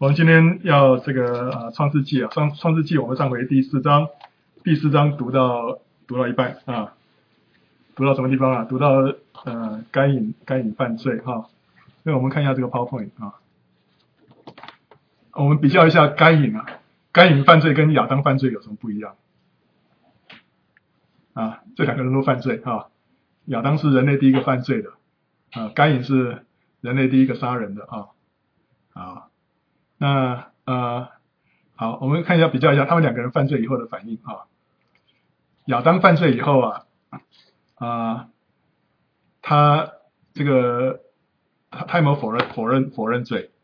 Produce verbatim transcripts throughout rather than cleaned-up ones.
我们今天要这个呃创世纪啊，创创世纪我们上回第四章，第四章读到读到一半啊，读到什么地方啊？读到呃该隐该隐犯罪哈。那我们看一下这个 PowerPoint 啊，我们比较一下该隐啊，该隐犯罪跟亚当犯罪有什么不一样？啊，这两个人都犯罪啊，亚当是人类第一个犯罪的啊，该隐是人类第一个杀人的啊啊。那呃，好，我们看一下比较一下他们两个人犯罪以后的反应啊。亚当犯罪以后啊，啊、呃，他这个他他有没有否认否认否认罪？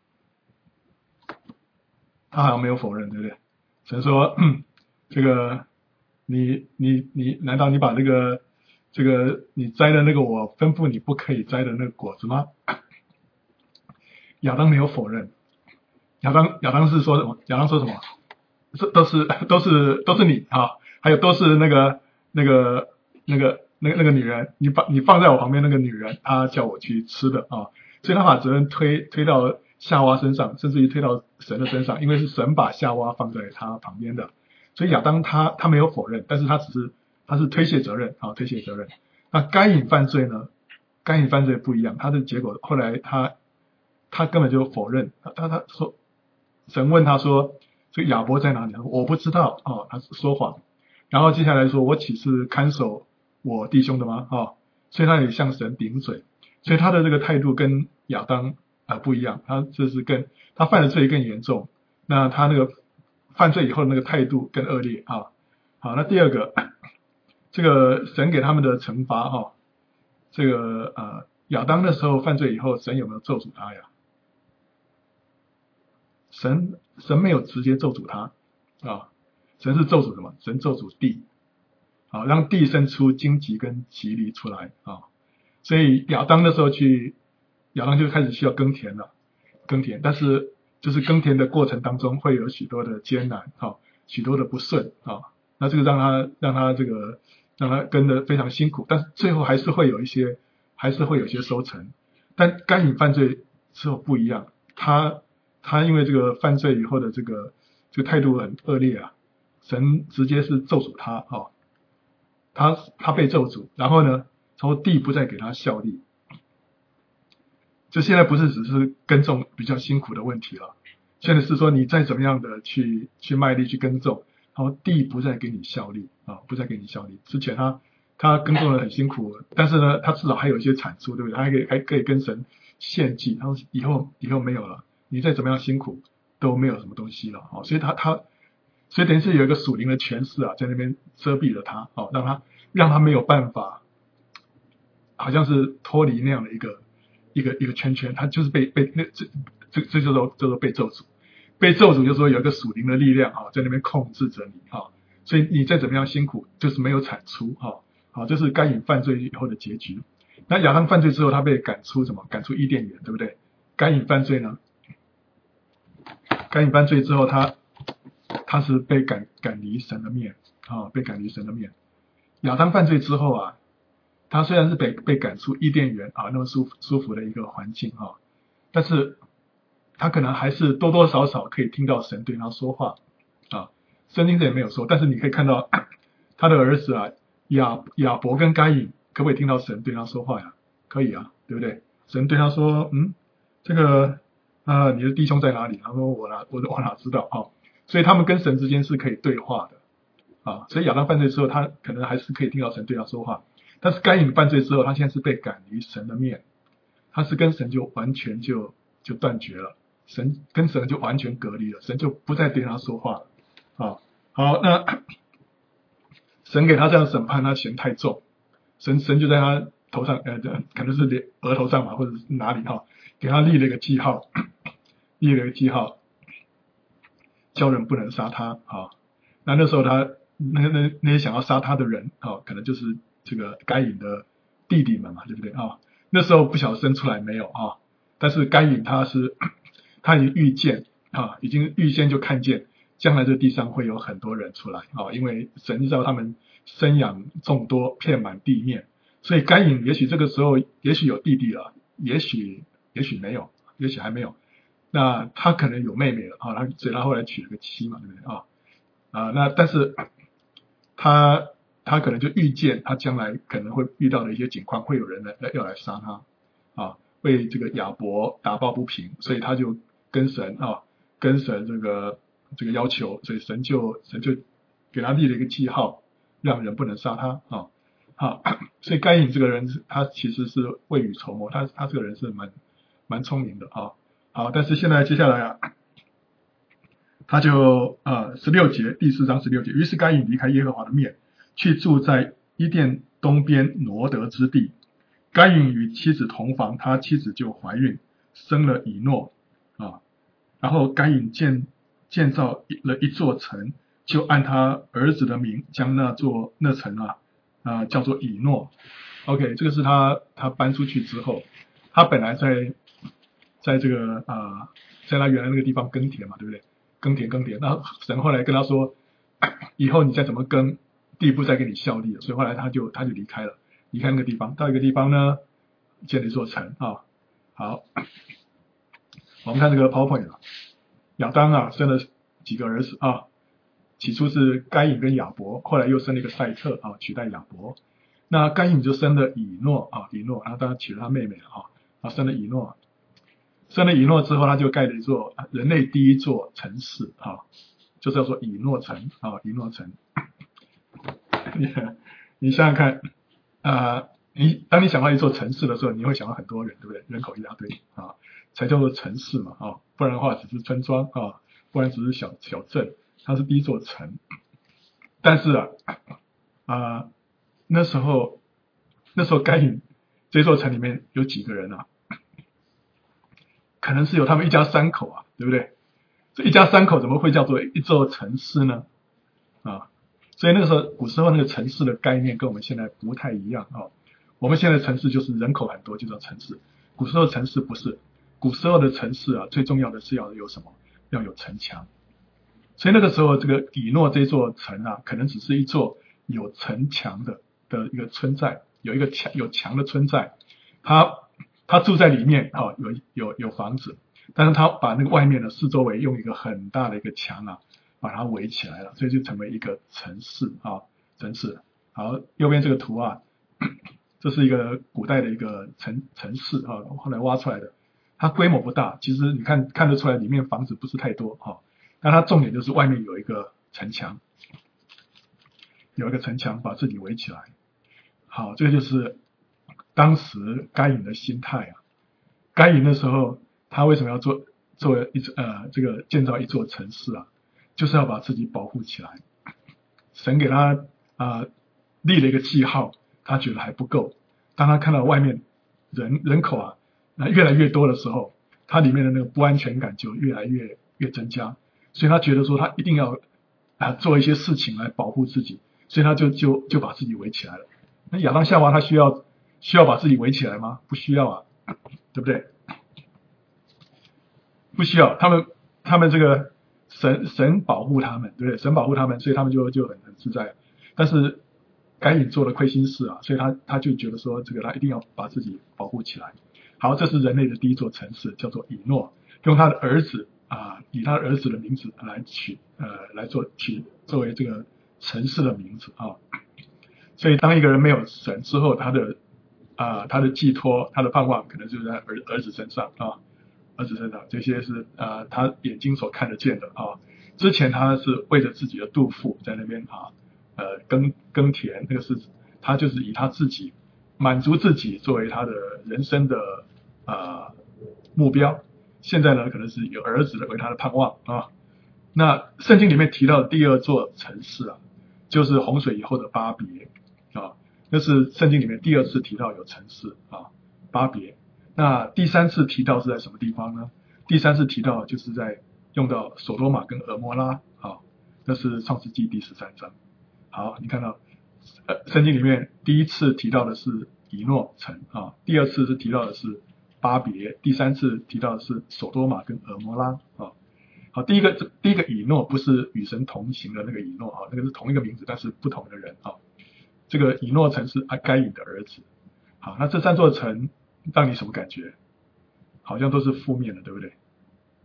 他好像没有否认，对不对？神说这个你你你，难道你把这个这个你摘的那个我吩咐你不可以摘的那个果子吗？亚当没有否认。亚当亚当是说什么？亚当说什么？是都是都是都是你啊，还有都是那个那个那个那个那个女人，你把你放在我旁边那个女人，她叫我去吃的啊，所以他把责任推推到夏娃身上，甚至于推到神的身上，因为是神把夏娃放在他旁边的，所以亚当他他没有否认，但是他只是他是推卸责任啊，推卸责任。那该隐犯罪呢？该隐犯罪不一样，他的结果后来他他根本就否认，他他他说。神问他说：“这个亚伯在哪里？”他说：“我不知道。”哦，他说谎。然后接下来说：“我岂是看守我弟兄的吗？”哦，所以他也向神顶嘴。所以他的这个态度跟亚当啊、呃、不一样，他这是更他犯的罪更严重。那他那个犯罪以后的那个态度更恶劣啊。好，那第二个，这个神给他们的惩罚哈、哦，这个呃亚当的时候犯罪以后，神有没有咒诅他呀？神神没有直接咒诅他啊，神是咒诅什么？神咒诅地啊，让地生出荆棘跟棘藜出来啊。所以亚当的时候去，亚当就开始需要耕田了，耕田，但是就是耕田的过程当中会有许多的艰难啊，许多的不顺啊，那这个让他让他这个让他耕得非常辛苦，但是最后还是会有一些还是会有一些收成。但该隐犯罪之后不一样，他。他因为这个犯罪以后的这个这个态度很恶劣啊，神直接是咒诅他哦，他他被咒诅，然后呢，从地不再给他效力，就现在不是只是耕种比较辛苦的问题了，现在是说你再怎么样的去去卖力去耕种，然后地不再给你效力啊，不再给你效力。之前他他耕种的很辛苦，但是呢，他至少还有一些产出，对不对？他还可以还可以跟神献祭，他说以后以后没有了。你再怎么样辛苦都没有什么东西了啊，所以他他所以等于是有一个属灵的权势啊，在那边遮蔽了他啊，让他让他没有办法，好像是脱离那样的一个一个一个圈圈，他就是被被那这这这叫做叫做被咒诅，被咒诅就是说有一个属灵的力量啊，在那边控制着你啊，所以你再怎么样辛苦就是没有产出啊，好，这是该隐犯罪以后的结局。那亚当犯罪之后，他被赶出什么？赶出伊甸园，对不对？该隐犯罪呢？该隐犯罪之后，他他是被赶赶离神的面啊，被赶离神的面。亚当犯罪之后啊，他虽然是被被赶出伊甸园啊，那么舒服舒服的一个环境啊，但是他可能还是多多少少可以听到神对他说话啊。圣经这也没有说，但是你可以看到他的儿子啊亚亚伯跟该隐可不可以听到神对他说话呀？可以啊，对不对？神对他说，嗯，这个。啊、呃，你的弟兄在哪里？他说我哪我我哪知道啊、哦？所以他们跟神之间是可以对话的啊。所以亚当犯罪之后，他可能还是可以听到神对他说话。但是该隐犯罪之后，他现在是被赶离神的面，他是跟神就完全就就断绝了，神跟神就完全隔离了，神就不再对他说话了啊。好，那神给他这样审判，他嫌太重，神神就在他头上呃，可能是脸额头上嘛，或者是哪里哈、哦，给他立了一个记号。立了一个记号，叫人不能杀他啊。那那时候他那那那些想要杀他的人啊，可能就是这个该隐的弟弟们嘛，对不对啊？那时候不晓得生出来没有啊，但是该隐他是他已经预见啊，已经预先就看见将来这地上会有很多人出来啊，因为神知道他们生养众多，遍满地面，所以该隐也许这个时候也许有弟弟了，也许也许没有，也许还没有。 那他可能有妹妹了啊，他所以他后来娶了个妻嘛，对不对啊？啊，那但是他他可能就预见他将来可能会遇到的一些情况，会有人来要来杀他啊，为这个亚伯打抱不平，所以他就跟神啊，跟神这个这个要求，所以神就神就给他立了一个记号，让人不能杀他啊。好，所以该隐这个人他其实是未雨绸缪，他他这个人是蛮蛮聪明的啊。好，但是现在接下来啊。他就呃十六节第四章十六节，于是该隐离开耶和华的面，去住在伊甸东边挪得之地。该隐与妻子同房，他妻子就怀孕，生了以诺啊。然后该隐建建造了一座城，就按他儿子的名，将那座那城啊啊、呃、叫做以诺。OK， 这个是他他搬出去之后，他本来在在这个啊、呃、在他原来那个地方耕田嘛，对不对？耕田耕田，那神后来跟他说，以后你再怎么耕，地不再给你效力了，所以后来他就他就离开了，离开那个地方，到一个地方呢，建了一座城啊。好，我们看这个 PowerPoint 啊，亚当啊生了几个儿子啊，起初是该隐跟亚伯，后来又生了一个赛特啊，取代亚伯。那该隐就生了以诺啊，以诺，然后当然娶了他妹妹啊，啊生了以诺。生了以诺之后，他就盖了一座人类第一座城市啊，就叫做以诺城啊，以诺城。你你想想看，啊、呃，你当你想到一座城市的时候，你会想到很多人，对不对？人口一大堆啊，才叫做城市嘛啊，不然的话只是村庄啊，不然只是小小镇，它是第一座城。但是啊啊、呃，那时候那时候该隐这座城里面有几个人啊？可能是有他们一家三口啊，对不对？这一家三口怎么会叫做一座城市呢？啊，所以那个时候古时候那个城市的概念跟我们现在不太一样啊。我们现在的城市就是人口很多就叫城市，古时候城市不是，古时候的城市啊，最重要的是要有什么？要有城墙。所以那个时候这个以诺这座城啊，可能只是一座有城墙的的一个村寨，有一个墙有墙的村寨，它。他住在里面啊，有有有房子，但是他把那个外面的四周围用一个很大的一个墙啊，把它围起来了，所以就成为一个城市啊，城市。好，右边这个图啊，这是一个古代的一个城城市啊，后来挖出来的，它规模不大，其实你看看得出来里面房子不是太多啊，但它重点就是外面有一个城墙，有一个城墙把自己围起来。好，这个就是当时该隐的心态啊，该隐的时候，他为什么要做做一呃这个建造一座城市啊？就是要把自己保护起来。神给他啊、呃、立了一个记号，他觉得还不够。当他看到外面人人口啊那越来越多的时候，他里面的那个不安全感就越来越越增加，所以他觉得说他一定要啊、呃、做一些事情来保护自己，所以他就就就把自己围起来了。那亚当夏娃他需要需要把自己围起来吗？不需要啊，对不对？不需要，他们他们这个神神保护他们，对不对？神保护他们，所以他们就就很很自在。但是该隐做了亏心事啊，所以他他就觉得说，这个他一定要把自己保护起来。好，这是人类的第一座城市，叫做以诺，用他的儿子啊，以他儿子的名字来取呃来做取作为这个城市的名字啊。所以当一个人没有神之后，他的啊、呃、他的寄托，他的盼望可能就是在儿儿子身上啊。儿子身上，这些是呃他眼睛所看得见的啊。之前他是为了自己的肚腹在那边啊呃耕耕田，那个是他就是以他自己满足自己作为他的人生的啊、呃、目标。现在呢，可能是有儿子为他的盼望啊。那圣经里面提到的第二座城市啊，就是洪水以后的巴别啊，那是圣经里面第二次提到有城市啊，巴别。那第三次提到是在什么地方呢？第三次提到就是在用到索多玛跟俄摩拉啊，那是创世纪第十三章。好，你看到呃圣经里面第一次提到的是以诺城啊，第二次是提到的是巴别，第三次提到的是索多玛跟俄摩拉啊。好，第一个第一个以诺不是与神同行的那个以诺啊，那个是同一个名字但是不同的人啊。这个以诺城是该隐的儿子。好，那这三座城让你什么感觉？好像都是负面的，对不对？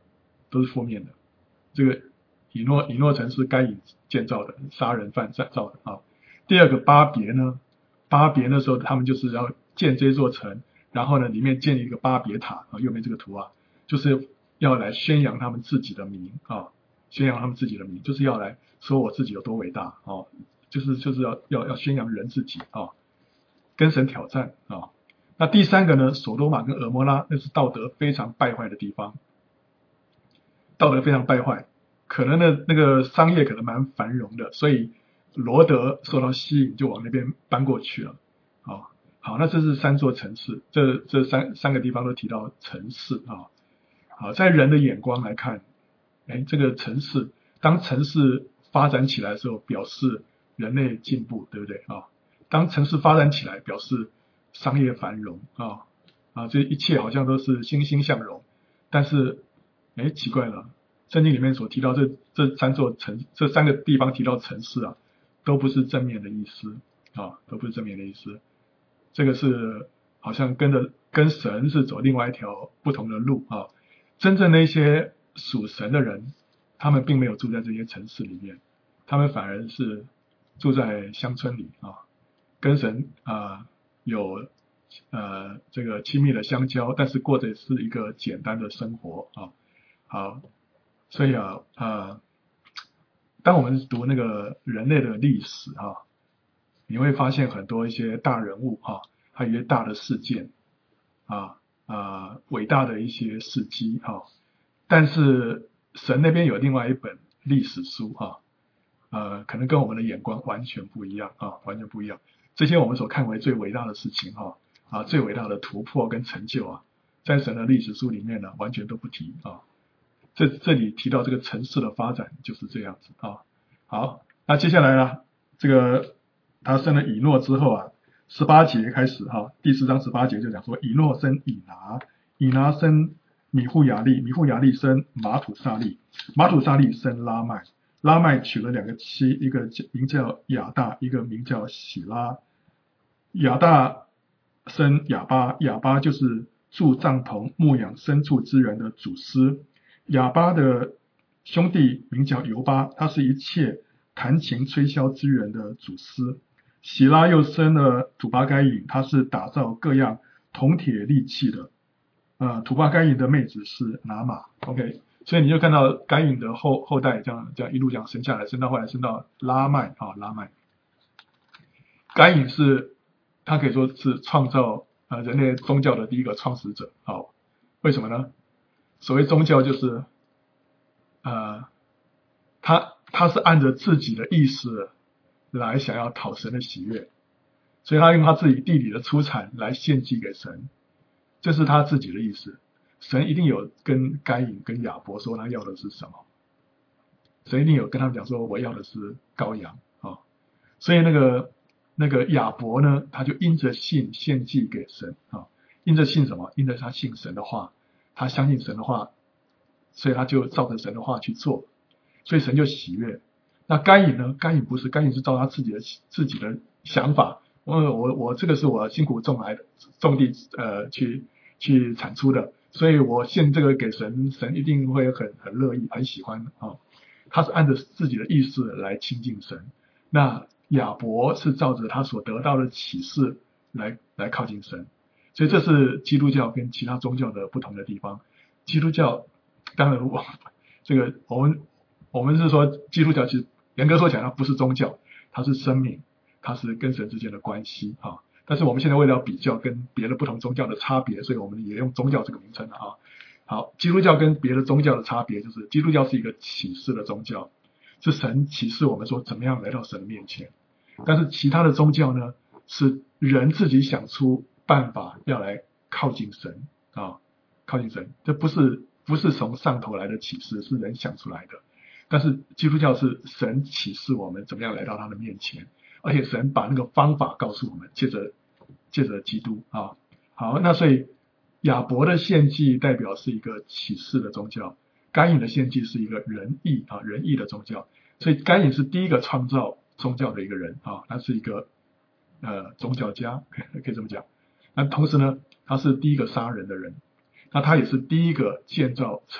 都是负面的。这个以诺以诺城是该隐建造的，杀人犯造的啊。第二个巴别呢，巴别那时候他们就是要建这座城，然后呢里面建立一个巴别塔啊，右边这个图啊，就是要来宣扬他们自己的名啊，宣扬他们自己的名，就是要来说我自己有多伟大啊，就是就是要要要宣扬人自己啊，跟神挑战啊。那第三个呢，索多玛跟俄摩拉那是道德非常败坏的地方，道德非常败坏，可能呢那个商业可能蛮繁荣的，所以罗德受到吸引，就往那边搬过去了。好，好，那这是三座城市，这这三三个地方都提到城市啊。好，在人的眼光来看，哎，这个城市，当城市发展起来的时候，表示人类进步，对不对啊？当城市发展起来，表示商业繁荣啊啊，这一切好像都是欣欣向荣。但是，哎，奇怪了，圣经里面所提到这这三座城，这三个地方提到城市啊，都不是正面的意思啊，都不是正面的意思。这个是好像跟着跟神是走另外一条不同的路啊。真正的一些属神的人，他们并没有住在这些城市里面，他们反而是住在乡村里啊，跟神啊有呃这个亲密的相交，但是过的是一个简单的生活啊。好，所以啊啊，当我们读那个人类的历史啊，你会发现很多一些大人物啊，还有一些大的事件啊。啊、呃，伟大的一些事迹哈、哦，但是神那边有另外一本历史书哈、啊，呃，可能跟我们的眼光完全不一样啊，完全不一样。这些我们所看为最伟大的事情哈、啊，啊，最伟大的突破跟成就啊，在神的历史书里面呢，完全都不提啊。这这里提到这个城市的发展就是这样子啊。好，那接下来呢，这个他生了以诺之后啊。十八节开始哈，第四章十八节就讲说，以诺生以拿，以拿生米户雅利，米户雅利生马土萨利，马土萨利生拉麦，拉麦娶了两个妻，一个名叫亚大，一个名叫喜拉。亚大生亚巴，亚巴就是住帐篷牧养牲畜之人的祖师。亚巴的兄弟名叫尤巴，他是一切弹琴吹箫之人的祖师。喜拉又生了土巴该隐，他是打造各样铜铁利器的。呃，土巴该隐的妹子是拿玛。OK， 所以你就看到该隐的后后代这样这样一路这样生下来，生到后来生到拉麦啊，拉麦。该隐是他可以说是创造呃人类宗教的第一个创始者。好，为什么呢？所谓宗教就是呃，他他是按着自己的意思来想要讨神的喜悦，所以他用他自己地里的出产来献祭给神，这是他自己的意思。神一定有跟该隐跟亚伯说他要的是什么，神一定有跟他们讲说我要的是羔羊啊、哦。所以那个那个亚伯呢，他就因着信献祭给神啊、哦，因着信什么？因着他信神的话，他相信神的话，所以他就照着神的话去做，所以神就喜悦。那该隐呢？该隐不是，该隐是照他自己的自己的想法。我我我这个是我辛苦种来的，种地呃去去产出的，所以我献这个给神，神一定会很很乐意，很喜欢啊、哦。他是按着自己的意思来亲近神。那亚伯是照着他所得到的启示来来靠近神，所以这是基督教跟其他宗教的不同的地方。基督教当然我这个我们我们是说基督教其实严格说起来它不是宗教，它是生命，它是跟神之间的关系啊。但是我们现在为了要比较跟别的不同宗教的差别，所以我们也用宗教这个名称了啊。好，基督教跟别的宗教的差别就是基督教是一个启示的宗教，是神启示我们说怎么样来到神的面前。但是其他的宗教呢，是人自己想出办法要来靠近神啊，靠近神，这不是不是从上头来的启示，是人想出来的。但是基督教是神启示我们怎么样来到他的面前，而且神把那个方法告诉我们，借着借着基督啊。好，那所以亚伯的献祭代表是一个启示的宗教，该隐的献祭是一个仁义啊仁义的宗教。所以该隐是第一个创造宗教的一个人啊，他是一个呃宗教家，可以可以这么讲。那同时呢，他是第一个杀人的人，那他也是第一个建造城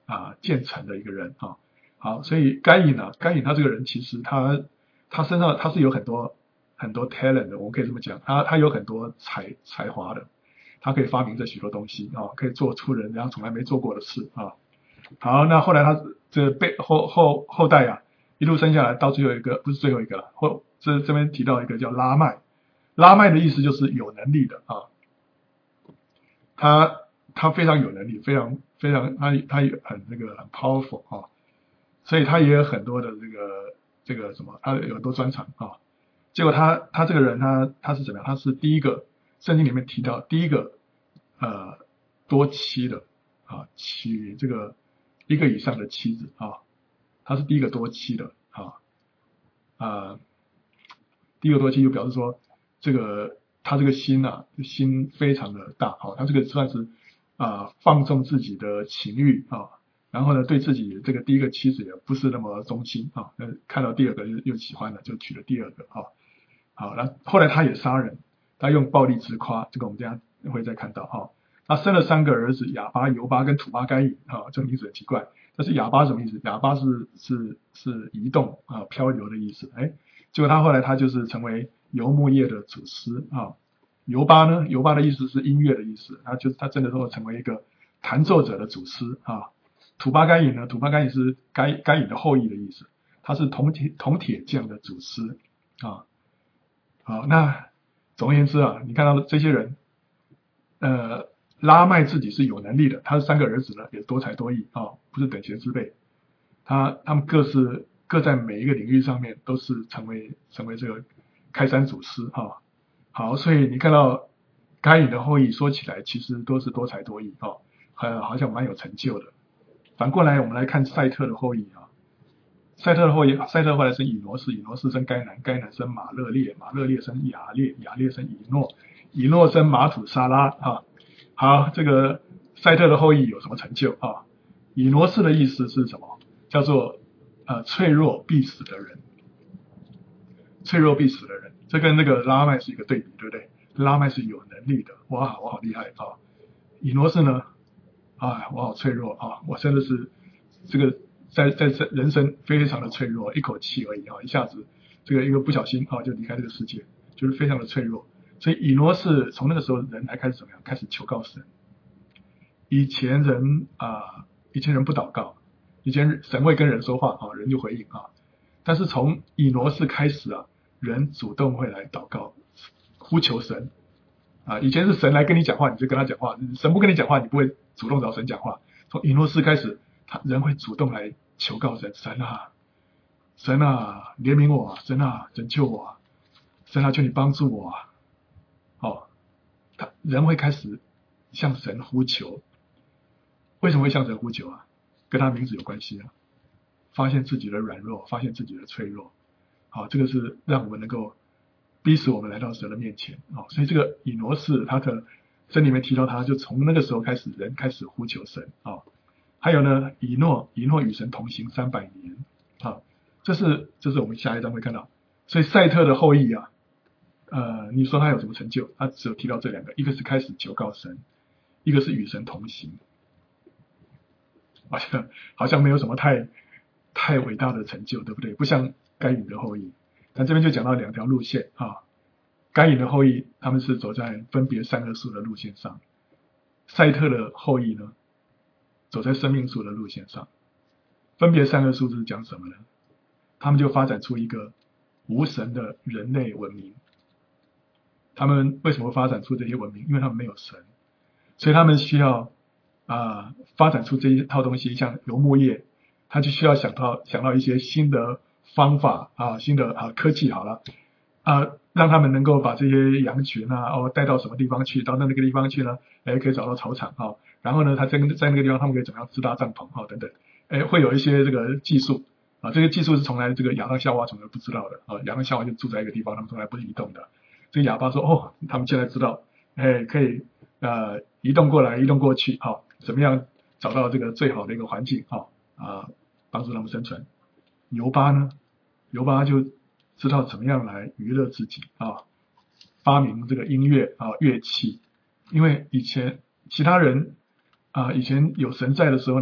啊建成的一个人啊。好，所以该隐啊，该隐他这个人其实他他身上他是有很多很多 talent 的，我们可以这么讲，他他有很多才才华的，他可以发明这许多东西啊，可以做出人家从来没做过的事啊。好，那后来他这被后后后代啊一路生下来，到最后一个不是最后一个了，后这这边提到一个叫拉麦，拉麦的意思就是有能力的啊，他他非常有能力，非常非常他他很那个很 powerful 啊。所以他也有很多的这个这个什么，他有很多专长啊。结果他他这个人他他是怎么样？他是第一个圣经里面提到第一个呃多妻的啊，娶这个一个以上的妻子啊，他是第一个多妻的啊啊，第一个多妻就表示说这个他这个心啊心非常的大啊，他这个算是啊放纵自己的情欲啊。然后呢，对自己这个第一个妻子也不是那么忠心啊，那看到第二个又又喜欢了，就娶了第二个啊。好，那后来他也杀人，他用暴力自夸，这个我们等一下会再看到哈。他生了三个儿子，亚巴、犹巴跟土巴该隐啊，这个名字很奇怪。但是亚巴什么意思？亚巴是是是移动啊、漂流的意思。哎，结果他后来他就是成为游牧业的祖师啊。犹巴呢，犹巴的意思是音乐的意思，他就他真的说成为一个弹奏者的祖师啊。土巴该隐呢？土巴该隐是该该隐的后裔的意思，他是铜铁铜铁匠的祖师啊。好，那总而言之啊，你看到这些人，呃，拉麦自己是有能力的，他的三个儿子呢也多才多艺啊，不是等闲之辈。他他们各是各在每一个领域上面都是成为成为这个开山祖师啊。好，所以你看到该隐的后裔说起来其实都是多才多艺啊，很好像蛮有成就的。反过来，我们来看赛特的后裔啊。赛特的后裔，赛特后来生以挪士，以挪士生该南，该南生马勒列，马勒列生雅列，雅列生以诺，以诺生马土沙拉啊。好，这个赛特的后裔有什么成就啊？以挪士的意思是什么？叫做呃脆弱必死的人，脆弱必死的人，这跟那个拉麦是一个对比，对不对？拉麦是有能力的，哇，我好厉害啊！以挪士呢？啊，我好脆弱啊！我真的是这个在在在人生非常的脆弱，一口气而已啊，一下子这个一个不小心啊就离开这个世界，就是非常的脆弱。所以以挪士从那个时候人才开始怎么样？开始求告神。以前人啊，以前人不祷告，以前神会跟人说话啊，人就回应啊。但是从以挪士开始啊，人主动会来祷告，呼求神。啊，以前是神来跟你讲话，你就跟他讲话；神不跟你讲话，你不会主动找神讲话。从以诺士开始，他人会主动来求告神：神啊，神啊，怜悯我啊，神啊，拯救我啊，神啊，求你帮助我啊。哦，他人会开始向神呼求。为什么会向神呼求啊？跟他名字有关系啊。发现自己的软弱，发现自己的脆弱。好，这个是让我们能够逼使我们来到神的面前啊、哦，所以这个以挪士他的真里面提到他，就从那个时候开始，人开始呼求神啊、哦。还有呢，以诺以诺与神同行三百年啊、哦，这是这是我们下一章会看到。所以赛特的后裔啊，呃，你说他有什么成就？他只有提到这两个，一个是开始求告神，一个是与神同行。好像好像没有什么太太伟大的成就，对不对？不像该隐的后裔。但这边就讲到两条路线啊，该隐的后裔他们是走在分别善恶树的路线上，赛特的后裔呢走在生命树的路线上。分别善恶树是讲什么呢？他们就发展出一个无神的人类文明。他们为什么发展出这些文明？因为他们没有神，所以他们需要啊、呃、发展出这一套东西，像游牧业，他就需要想到想到一些新的方法啊，新的啊科技好了啊，让他们能够把这些羊群啊哦带到什么地方去，到那个地方去呢？哎，可以找到草场啊，然后呢，他在在那个地方他们可以怎么样支搭帐篷啊等等，哎，会有一些这个技术啊，这个技术是从来这个亚当夏娃从来不知道的啊，亚当夏娃就住在一个地方，他们从来不是移动的。这个哑巴说哦，他们现在知道，哎，可以呃移动过来，移动过去，好、哦，怎么样找到这个最好的一个环境，好、哦、啊，帮助他们生存。犹巴呢，犹巴就知道怎么样来娱乐自己啊、哦，发明这个音乐啊、哦、乐器，因为以前其他人啊、呃、以前有神在的时候呢，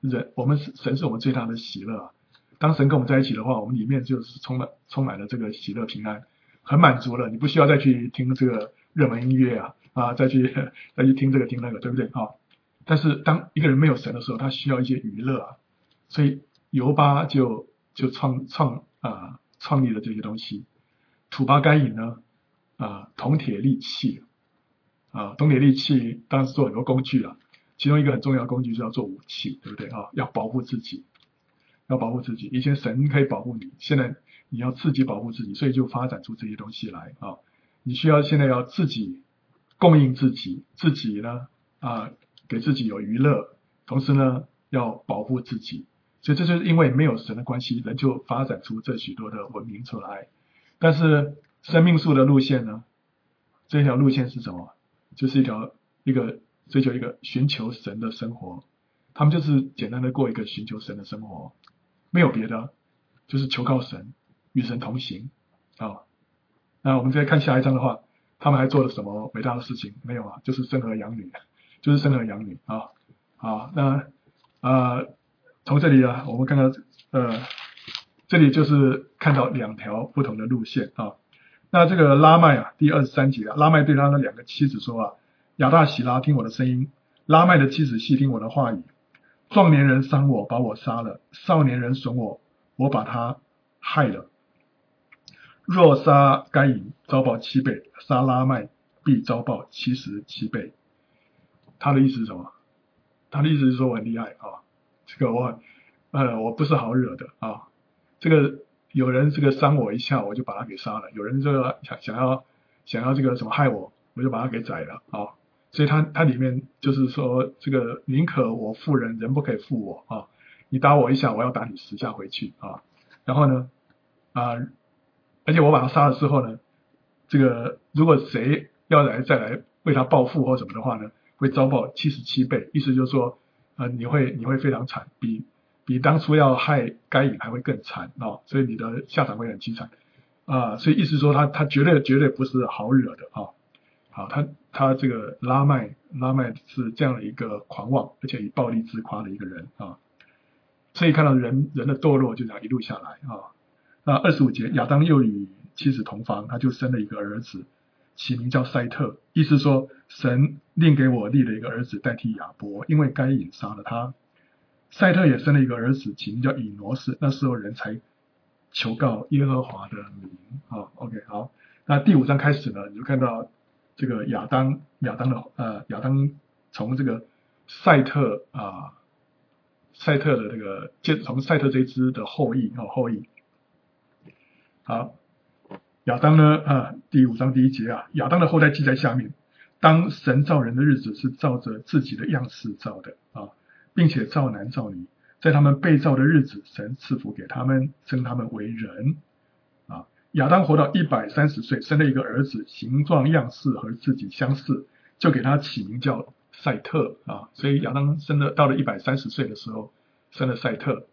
人我们神是我们最大的喜乐啊。当神跟我们在一起的话，我们里面就是充满充满了这个喜乐平安，很满足了。你不需要再去听这个热门音乐啊啊，再去再去听这个听那个，对不对啊？但是当一个人没有神的时候，他需要一些娱乐啊，所以犹巴就就创创啊创立了这些东西。土巴该隐呢啊铜铁利器啊铜铁利器当然是做很多工具啊，其中一个很重要的工具是要做武器，对不对啊？要保护自己。要保护自己，以前神可以保护你，现在你要自己保护自己，所以就发展出这些东西来啊。你需要现在要自己供应自己，自己呢啊给自己有娱乐，同时呢要保护自己，所以这就是因为没有神的关系，人就发展出这许多的文明出来。但是生命树的路线呢，这条路线是什么？就是一条一个追求一个寻求神的生活，他们就是简单的过一个寻求神的生活。没有别的，就是求靠神，与神同行啊。那我们再看下一章的话，他们还做了什么伟大的事情？没有啊，就是生儿养女，就是生儿养女啊啊。那啊，从这里啊，我们看到呃，这里就是看到两条不同的路线啊。那这个拉麦啊，第二十三节啊，拉麦对他的两个妻子说啊：亚大喜拉，听我的声音；拉麦的妻子细听我的话语。壮年人伤我，把我杀了；少年人损我，我把他害了。若杀该隐，遭报七倍；杀拉麦，必遭报七十七倍。他的意思是什么？他的意思是说我很厉害啊，这个我呃我不是好惹的啊。这个有人这个伤我一下，我就把他给杀了；有人这个想想要想要这个什么害我，我就把他给宰了啊。所以它它里面就是说，这个宁可我负人，人不可以负我啊！你打我一下，我要打你十下回去啊！然后呢，啊，而且我把他杀了之后呢，这个如果谁要来再来为他报复或什么的话呢，会遭报七十七倍，意思就是说，呃，你会你会非常惨，比比当初要害该隐还会更惨啊！所以你的下场会很凄惨啊！所以意思说他他绝对绝对不是好惹的啊！好，他他这个拉麦拉麦是这样的一个狂妄，而且以暴力自夸的一个人啊，所以看到人人的堕落就这样一路下来啊。那二十五节，亚当又与妻子同房，他就生了一个儿子，起名叫赛特，意思说神另给我立了一个儿子代替亚伯，因为该隐杀了他。赛特也生了一个儿子，起名叫以挪士，那时候人才求告耶和华的名啊。OK， 好，那第五章开始呢，你就看到。这个亚当，亚当的呃，亚当从这个赛特啊、呃，赛特的这个，接从赛特这一支的后裔哦，后裔。好，亚当呢啊、呃，第五章第一节啊，亚当的后代记在下面。当神造人的日子是照着自己的样式造的啊，并且造男造女，在他们被造的日子，神赐福给他们，称他们为人。亚当活到一百三十岁，生了一个儿子，形状样式和自己相似，就给他起名叫赛特啊。所以亚当生了到了一百三十岁的时候，生了赛特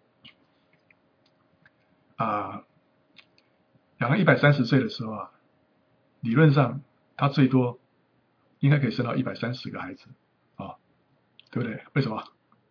啊。亚当一百三十岁的时候啊，理论上他最多应该可以生到一百三十个孩子啊，对不对？为什么？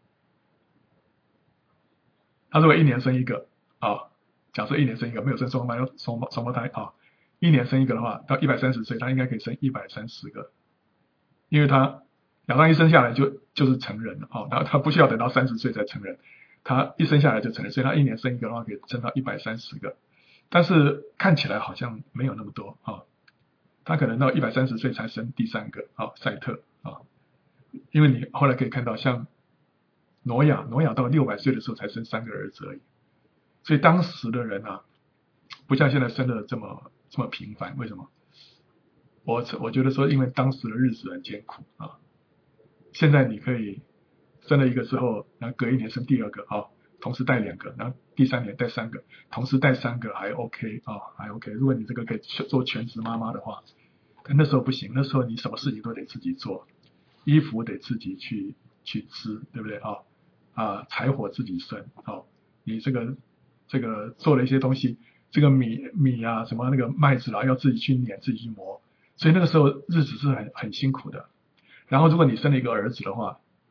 他如果一年生一个啊。假设一年生一个，没有生双胞胎，双胞双胞胎啊，一年生一个的话，到一百三十岁，他应该可以生一百三十个，因为他亚当一生下来就就是成人了啊，然后他不需要等到三十岁才成人，他一生下来就成人，所以他一年生一个的话，可以生到一百三十个，但是看起来好像没有那么多啊，他可能到一百三十岁才生第三个啊，赛特啊，因为你后来可以看到，像挪亚，挪亚到六百岁的时候才生三个儿子而已。所以当时的人啊，不像现在生的这么这么频繁，为什么？我我觉得说，因为当时的日子很艰苦啊。现在你可以生了一个之后，然后隔一年生第二个啊，同时带两个，然后第三年带三个，同时带三个还 OK 啊，还 OK。如果你这个可以做全职妈妈的话，但那时候不行，那时候你什么事情都得自己做，衣服得自己去去织，对不对啊？啊，柴火自己生啊，你这个。这个做了一些东西，这个米米啊，什么那个麦子啦、啊，要自己去碾，自己去磨，所以那个时候日子是很很辛苦的。然后如果你生了一个儿子的话，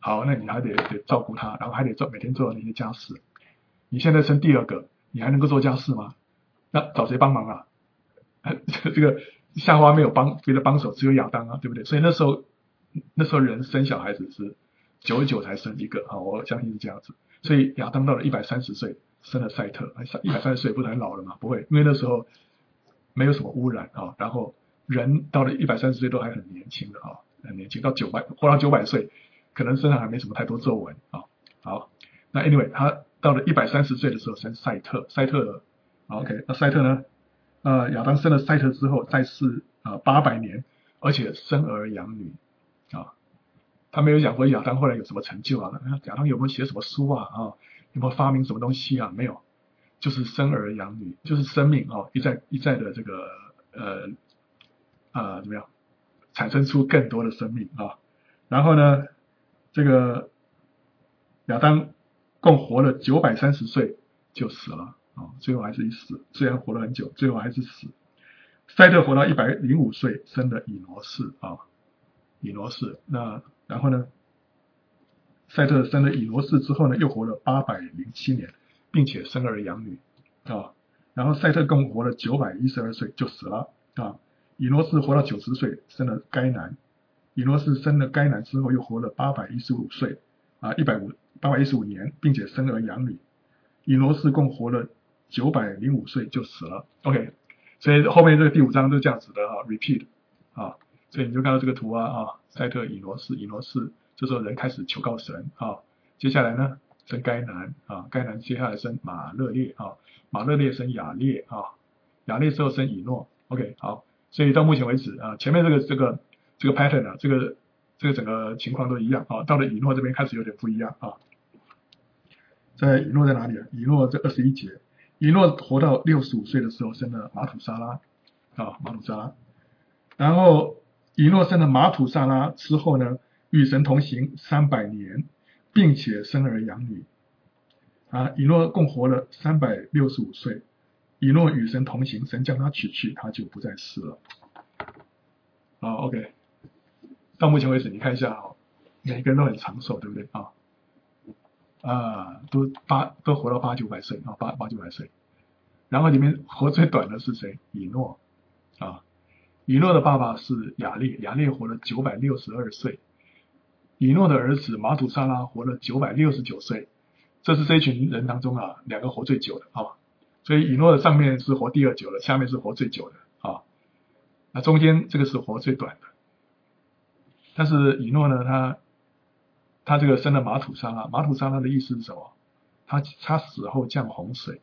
好，那你还得得照顾他，然后还得做每天做那些家事。你现在生第二个，你还能够做家事吗？那找谁帮忙啊？这个夏娃没有帮别的帮手，只有亚当啊，对不对？所以那时候那时候人生小孩子是久久才生一个啊，我相信是这样子。所以亚当到了一百三十岁生了赛特，一百三十岁不是很老了吗？不会，因为那时候没有什么污染啊，然后人到了一百三十岁都还很年轻的啊，很年轻，到九百活到九百岁，可能身上还没什么太多皱纹啊。好，那 anyway 他到了一百三十岁的时候生赛特，赛特 OK， 那赛特呢？呃，亚当生了赛特之后，在世啊八百年，而且生儿养女啊。他没有讲过亚当后来有什么成就啊？亚当有没有写什么书啊？啊，有没有发明什么东西啊？没有，就是生儿养女，就是生命啊，一再一再的这个呃呃怎么样，产生出更多的生命啊。然后呢，这个亚当共活了九百三十岁就死了啊，最后还是一死，虽然活了很久，最后还是死。赛特活到一百零五岁，生了以挪士啊，以挪士。那然后呢，赛特生了以挪士之后呢，又活了八百零七年，并且生儿养女啊。然后赛特共活了九百一十二岁就死了啊。以挪士活到九十岁，生了该南。以挪士生了该南之后，又活了八百一十五岁啊，一百五八百一十五年，并且生儿养女。以挪士共活了九百零五岁就死了。OK， 所以后面这个第五章就这样子的啊 ，repeat 啊，所以你就看到这个图啊啊，赛特、以挪士、以挪士，这时候人开始求告神啊。接下来呢，生该南啊，该南接下来生马勒列啊，马勒列生亚列啊，亚列之后生以诺。OK， 好，所以到目前为止啊，前面这个这个这个 pattern 啊，这个这个整个情况都一样啊，到了以诺这边开始有点不一样啊。在以诺在哪里啊？以诺这二十一节，以诺活到六十五岁的时候生了马土沙拉啊，马土沙拉。然后以诺生了马土沙拉之后呢，与神同行三百年，并且生儿养女啊。以诺共活了三百六十五岁。以诺与神同行，神将他取去，他就不再世了。好 ，OK， 到目前为止你看一下啊，每个人都很长寿，对不对啊？啊，都八都活到八九百岁啊，八八九百岁。然后里面活最短的是谁？以诺啊，以诺的爸爸是亚列，亚列活了九百六十二岁。以诺的儿子马土沙拉活了九百六十九岁，这是这一群人当中啊两个活最久的啊。所以以诺的上面是活第二久的，下面是活最久的啊。那中间这个是活最短的。但是以诺呢，他他这个生了马土沙拉，马土沙拉的意思是什么？他他死后降洪水。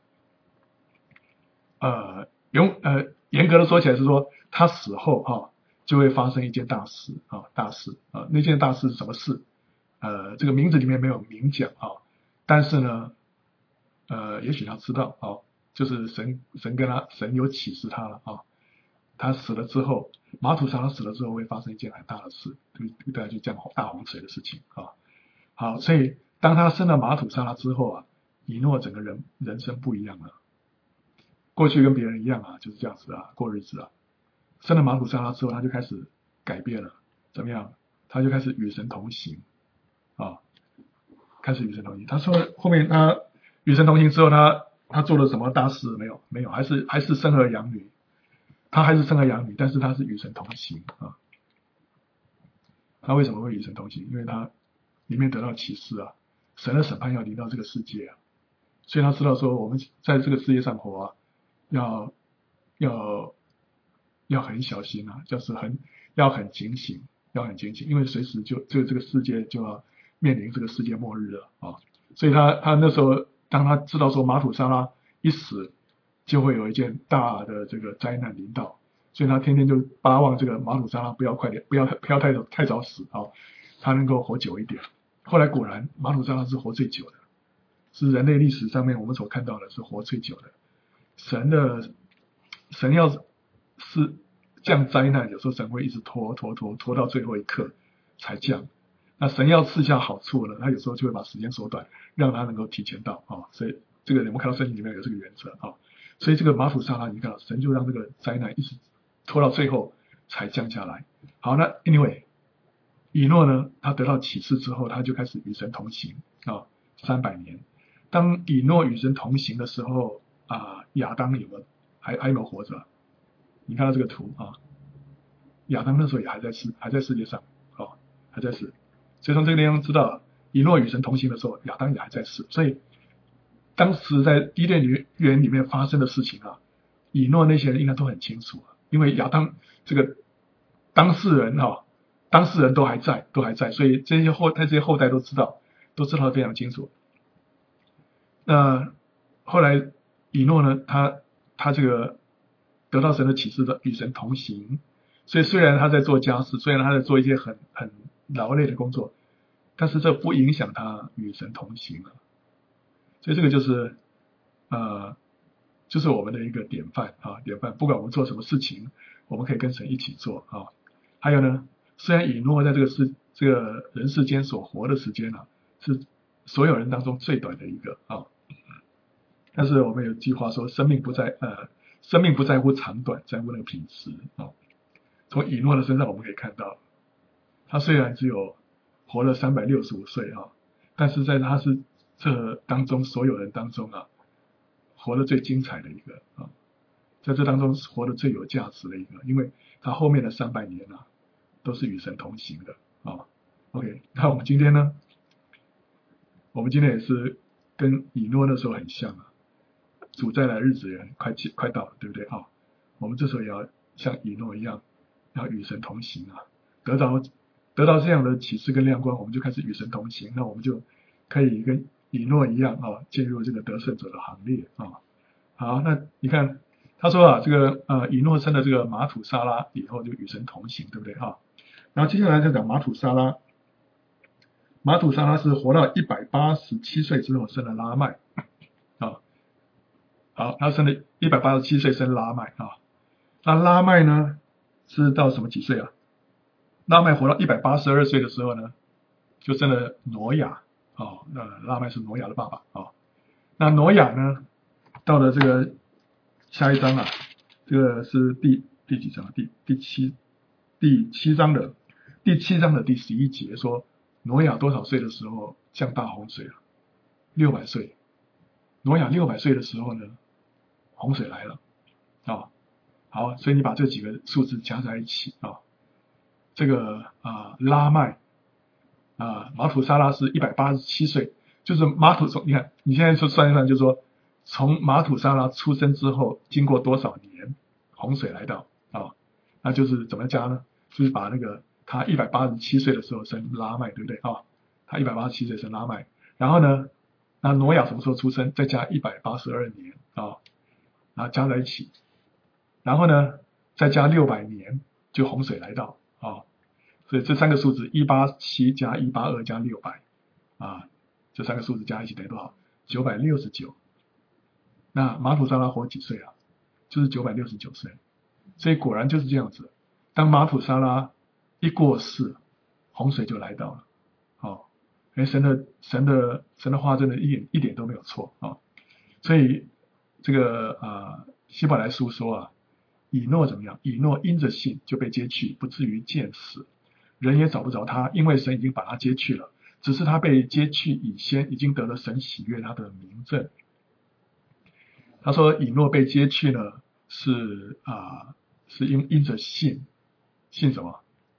呃，用呃严格的说起来是说，他死后哈、啊、就会发生一件大事啊，大事啊，那件大事是什么事？呃，这个名字里面没有明讲啊，但是呢，呃，也许他知道啊，就是神神跟他神有启示他了啊，他死了之后，马土沙拉死了之后会发生一件很大的事，对对大家就降大洪水的事情啊。好，所以当他生了马土沙拉之后啊，以诺整个人人生不一样了。过去跟别人一样啊，就是这样子啊，过日子啊。生了马土沙拉之后，他就开始改变了，怎么样？他就开始与神同行啊，开始与神同行。他说后面他与神同行之后，他他做了什么大事没有？没有，还是还是生儿养女，他还是生儿养女，但是他是与神同行啊。他为什么会与神同行？因为他里面得到启示啊，神的审判要临到这个世界啊，所以他知道说我们在这个世界上活啊，要要要很小心啊，就是很要很警醒，要很警醒，因为随时就这个这个世界就要面临这个世界末日了啊！所以他他那时候当他知道说马土沙拉一死，就会有一件大的这个灾难临到，所以他天天就巴望这个马土沙拉不要快点，不要不要太早太早死啊，他能够活久一点。后来果然马土沙拉是活最久的，是人类历史上面我们所看到的是活最久的。神的神要是降灾难，有时候神会一直拖拖拖拖到最后一刻才降。那神要赐下好处呢，他有时候就会把时间缩短，让他能够提前到啊。所以这个我们看到圣经里面有这个原则啊。所以这个马土沙拉，你看到神就让这个灾难一直拖到最后才降下来。好，那 anyway， 以诺呢，他得到启示之后，他就开始与神同行啊，三百年。当以诺与神同行的时候啊，亚当有没有还还有没有活着？你看到这个图啊，亚当那时候也还在世，还在世界上啊，还在世。所以从这个地方知道，以诺与神同行的时候，亚当也还在世。所以当时在伊甸园里面发生的事情啊，以诺那些人应该都很清楚啊，因为亚当这个当事人哈、啊，当事人都还在，都还在，所以这些后他这些后代都知道，都知道得非常清楚。那后来以诺呢，他他这个得到神的启示的，与神同行，所以虽然他在做家事，虽然他在做一些很很劳累的工作，但是这不影响他与神同行了。所以这个就是呃，就是我们的一个典范啊，典范。不管我们做什么事情，我们可以跟神一起做啊。还有呢，虽然以诺在这个世这个人世间所活的时间呢、啊，是所有人当中最短的一个啊，但是我们有句话说，生命不在呃，生命不在乎长短，在乎那个品质啊。从以诺的身上我们可以看到，他虽然只有活了三百六十五岁啊，但是在他是这当中所有人当中啊，活得最精彩的一个啊，在这当中活得最有价值的一个，因为他后面的三百年啊，都是与神同行的啊。OK， 那我们今天呢，我们今天也是跟以诺那时候很像啊，主再来日子也快快到了，对不对啊？我们这时候也要像以诺一样，要与神同行啊，得到得到这样的启示跟亮光，我们就开始与神同行，那我们就可以跟以诺一样啊，进入这个得胜者的行列啊。好，那你看他说啊，这个呃以诺生的这个马土沙拉以后就与神同行，对不对啊？然后接下来再讲马土沙拉，马土沙拉是活到一百八十七岁之后生了拉麦啊。好，他生了一百八十七岁生拉麦啊。那拉麦呢是到什么几岁啊？拉麦活到一百八十二岁的时候呢，就生了挪亚啊。那拉麦是挪亚的爸爸啊。那挪亚呢，到了这个下一章啊，这个是第第几章？第第七第七章的第七章的第十一节说，挪亚多少岁的时候降大洪水了？六百岁。挪亚六百岁的时候呢，洪水来了啊。好，所以你把这几个数字加在一起啊，这个啊拉麦啊马土沙拉是一百八十七岁，就是马土从你看你现在说算一算，就是说从马土沙拉出生之后，经过多少年洪水来到啊？那就是怎么加呢？就是把那个他一百八十七岁的时候生拉麦，对不对啊？他一百八十七岁生拉麦，然后呢，那挪亚什么时候出生？再加一百八十二年啊，然后加在一起。然后呢，再加六百年，就洪水来到啊，所以这三个数字一八七加一八二加六百啊，这三个数字加一起等于多少？九百六十九。那马土沙拉活几岁啊？就是九百六十九岁。所以果然就是这样子，当马土沙拉一过世，洪水就来到了。哦，哎，神的神的神的话真的一点一点都没有错啊。所以这个啊，希伯来书说啊，以诺怎么样？以诺因着信就被接去，不至于见死，人也找不着他，因为神已经把他接去了。只是他被接去以先，已经得了神喜悦他的名证。他说以诺被接去呢，是啊，是因因着信，信什么？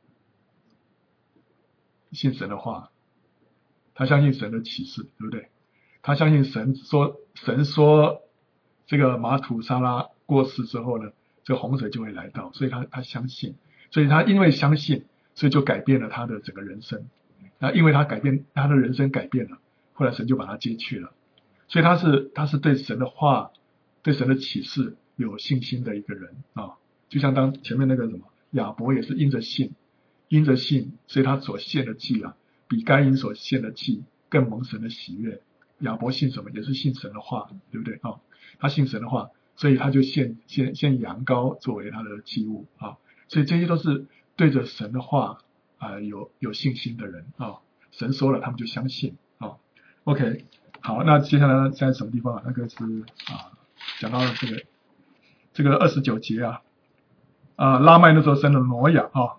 信神的话，他相信神的启示，对不对？他相信神说，神说这个马土沙拉过世之后呢，这个洪水就会来到，所以他他相信，所以他因为相信，所以就改变了他的整个人生。那因为他改变他的人生改变了，后来神就把他接去了，所以他是他是对神的话、对神的启示有信心的一个人啊。就像当前面那个什么亚伯也是因着信，因着信，所以他所献的祭啊，比该隐所献的祭更蒙神的喜悦。亚伯信什么？也是信神的话，对不对啊？他信神的话，所以他就献献献羊羔作为他的祭物啊。所以这些都是对着神的话啊、呃、有有信心的人啊。神说了，他们就相信啊。OK， 好，那接下来呢，现在什么地方啊？那个是啊，讲到了这个这个二十九节啊啊，拉麦那时候生了挪亚啊。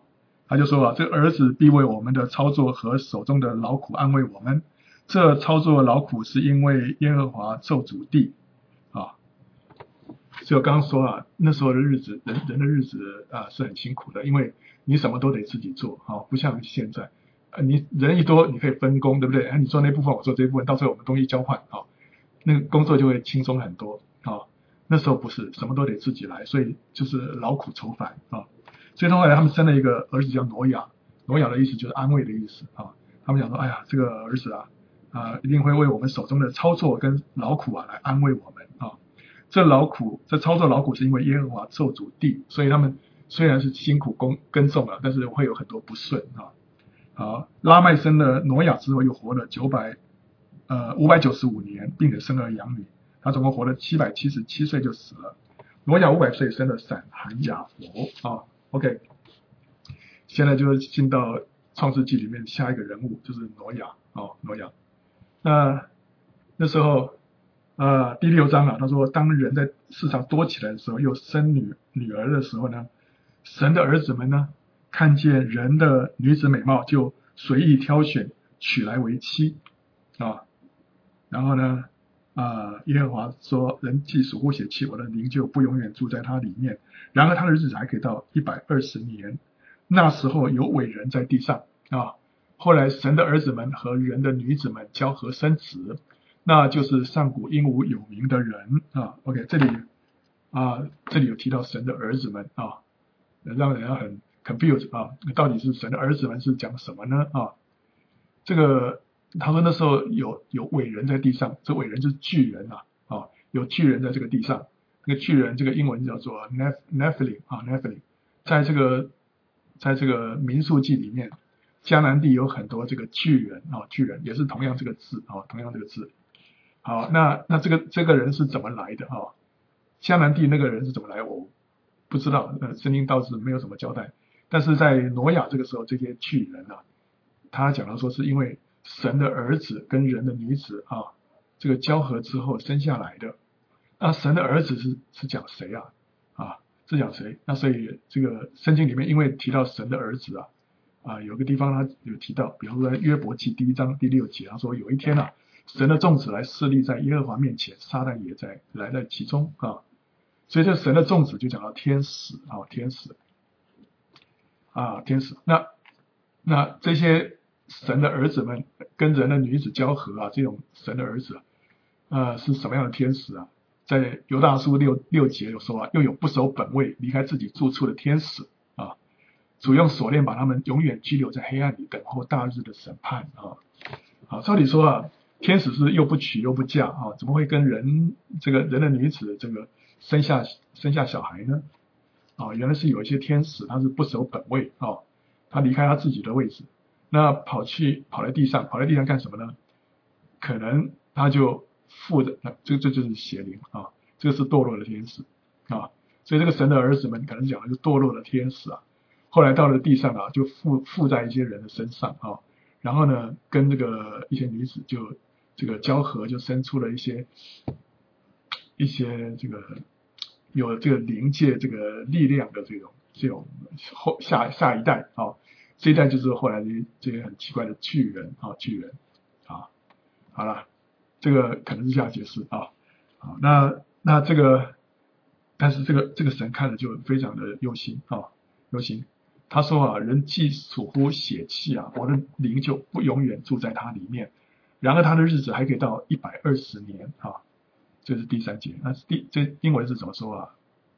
他就说啊，这个儿子必为我们的操作和手中的劳苦安慰我们，这操作劳苦是因为耶和华咒诅地啊。所以我刚刚说啊，那时候的日子，人人的日子啊是很辛苦的，因为你什么都得自己做啊，不像现在，呃，你人一多你可以分工，对不对？啊，你做那部分，我做这部分，到时候我们东西交换啊，那个工作就会轻松很多啊。那时候不是什么都得自己来，所以就是劳苦愁烦啊。所以后来他们生了一个儿子叫挪亚，挪亚的意思就是安慰的意思啊。他们讲说，哎呀，这个儿子啊，啊，一定会为我们手中的操作跟劳苦啊来安慰我们啊。这劳苦，这操作劳苦是因为耶和华咒诅地，所以他们虽然是辛苦耕耕种了，但是会有很多不顺啊。好，拉麦生了挪亚之后，又活了九百呃五百九十五年，并且生儿养女，他总共活了七百七十七岁就死了。挪亚五百岁生了闪、含、雅、弗啊。OK， 现在就进到创世纪里面下一个人物，就是挪亚哦，挪亚。那那时候呃第六章啊，他说当人在世上多起来的时候，又生女女儿的时候呢，神的儿子们呢，看见人的女子美貌，就随意挑选，娶来为妻啊。然后呢，啊，耶和华说：“人既属乎血气，我的灵就不永远住在他里面。然而他的日子还可以到一百二十年。那时候有伟人在地上啊。后来神的儿子们和人的女子们交合生子，那就是上古英武有名的人啊。OK， 这里啊，这里有提到神的儿子们啊，让人很 confused 啊，到底是神的儿子们是讲什么呢啊？这个。”他说那时候有有伟人在地上，这伟人就是巨人啊，啊，有巨人在这个地上。那个巨人这个英文叫做 Nephilim 啊 Nephilim， 在这个在这个民数记里面，迦南地有很多这个巨人啊，巨人也是同样这个字啊，同样这个字。好，那那这个这个人是怎么来的啊？迦南地那个人是怎么来？我不知道，呃，圣经倒是没有什么交代。但是在挪亚这个时候，这些巨人啊，他讲到说是因为神的儿子跟人的女子啊，这个交合之后生下来的。那神的儿子是是讲谁啊？啊，是讲谁？那所以这个圣经里面因为提到神的儿子啊，啊，有个地方他有提到，比方说在约伯记第一章第六节，他说有一天啊，神的众子来侍立在耶和华面前，撒旦也在来在其中啊。所以这神的众子就讲到天使啊，天使啊，天使。那那这些神的儿子们跟人的女子交合啊，这种神的儿子，呃，是什么样的天使啊？在犹大书六六节有说啊，又有不守本位、离开自己住处的天使啊，主用锁链把他们永远拘留在黑暗里，等候大日的审判啊。好，照理说啊，天使是又不娶又不嫁啊，怎么会跟人这个人的女子这个生下生下小孩呢？啊，原来是有一些天使他是不守本位啊，他离开他自己的位置。那跑去跑在地上，跑在地上干什么呢？可能他就附着，那这这就是邪灵啊，这个是堕落的天使啊，所以这个神的儿子们可能讲的是堕落的天使啊，后来到了地上啊，就附附在一些人的身上啊，然后呢，跟这个一些女子就这个交合，就生出了一些一些这个有这个灵界这个力量的这种这种后下下一代啊。这一代就是后来的这些很奇怪的巨人啊，巨人啊，好了，这个可能是这样解释啊，好，那那这个，但是这个这个神看了就非常的忧心啊，忧心。他说啊，人既属乎血气啊，我的灵就不永远住在他里面。然而他的日子还可以到一百二十年啊，这是第三节。那第这英文是怎么说啊？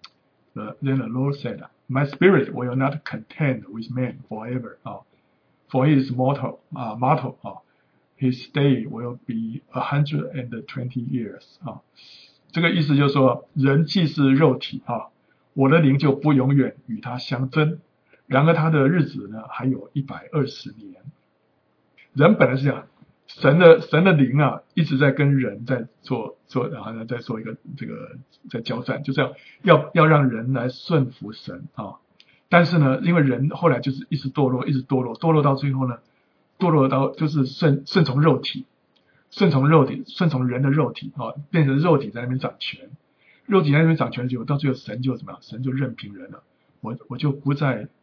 Then the Lord said, My spirit will not contend with man forever, uh, for he is mortal, uh, mortal, uh, his day will be a hundred and twenty years. 啊，这个意思就是说，人既是肉体啊，我的灵就不永远与他相争。然而他的日子呢，还有一百二十年。人本来是这样。神的神的灵啊，一直在跟人在做做，然后呢，在做一个这个在交战，就是要要要让人来顺服神啊。但是呢，因为人后来就是一直堕落，一直堕落，堕落到最后呢，堕落到就是顺顺从肉体，顺从肉体，顺从人的肉体啊，变成肉体在那边掌权，肉体在那边掌权，结果到最后神就怎么样？神就任凭人了，我我就不再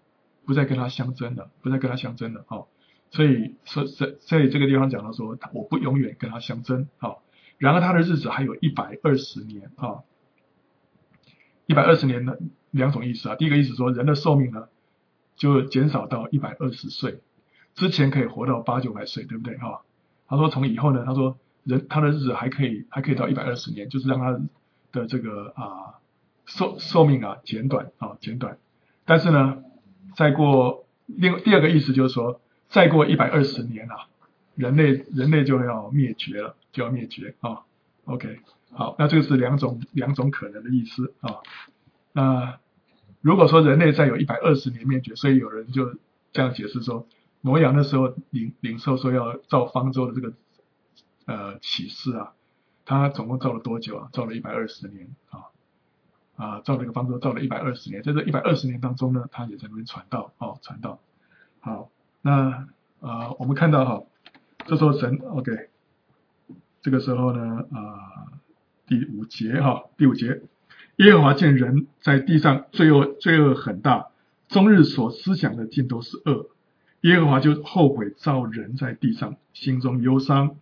不再跟他相争了，不再跟他相争了哦。所以所所所以这个地方讲到说，我不永远跟他相争哦。然而他的日子还有一百二十年啊，一百二十年呢两种意思啊。第一个意思说，人的寿命呢就减少到一百二十岁，之前可以活到八九百岁，对不对哈？他说从以后呢，他说人他的日子还可以还可以到一百二十年，就是让他的这个啊寿寿命啊减短啊减短。但是呢，再过另第二个意思就是说，再过一百二十年啊，人类人类就要灭绝了，就要灭绝啊。OK， 好，那这个是两种两种可能的意思啊。那如果说人类再有一百二十年灭绝，所以有人就这样解释说，挪亚那时候领领受说要造方舟的这个呃启示啊，他总共造了多久啊？造了一百二十年啊。啊，造这个方舟造了一百二十年，在这一百二十年当中呢，他也在那边传道哦，传道。好，那呃，我们看到哈，这时候神 OK， 这个时候呢啊、呃，第五节哈，第五节，耶和华见人在地上罪恶罪恶很大，终日所思想的尽都是恶，耶和华就后悔造人在地上，心中忧伤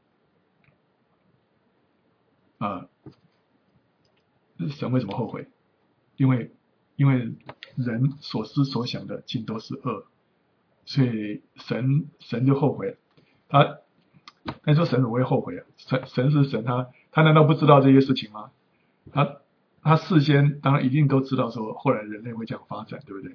啊。神为什么后悔？因为因为人所思所想的尽都是恶，所以神神就后悔。他但说神怎么会后悔啊？神神是神，他他难道不知道这些事情吗？他他事先当然一定都知道说后来人类会这样发展，对不对？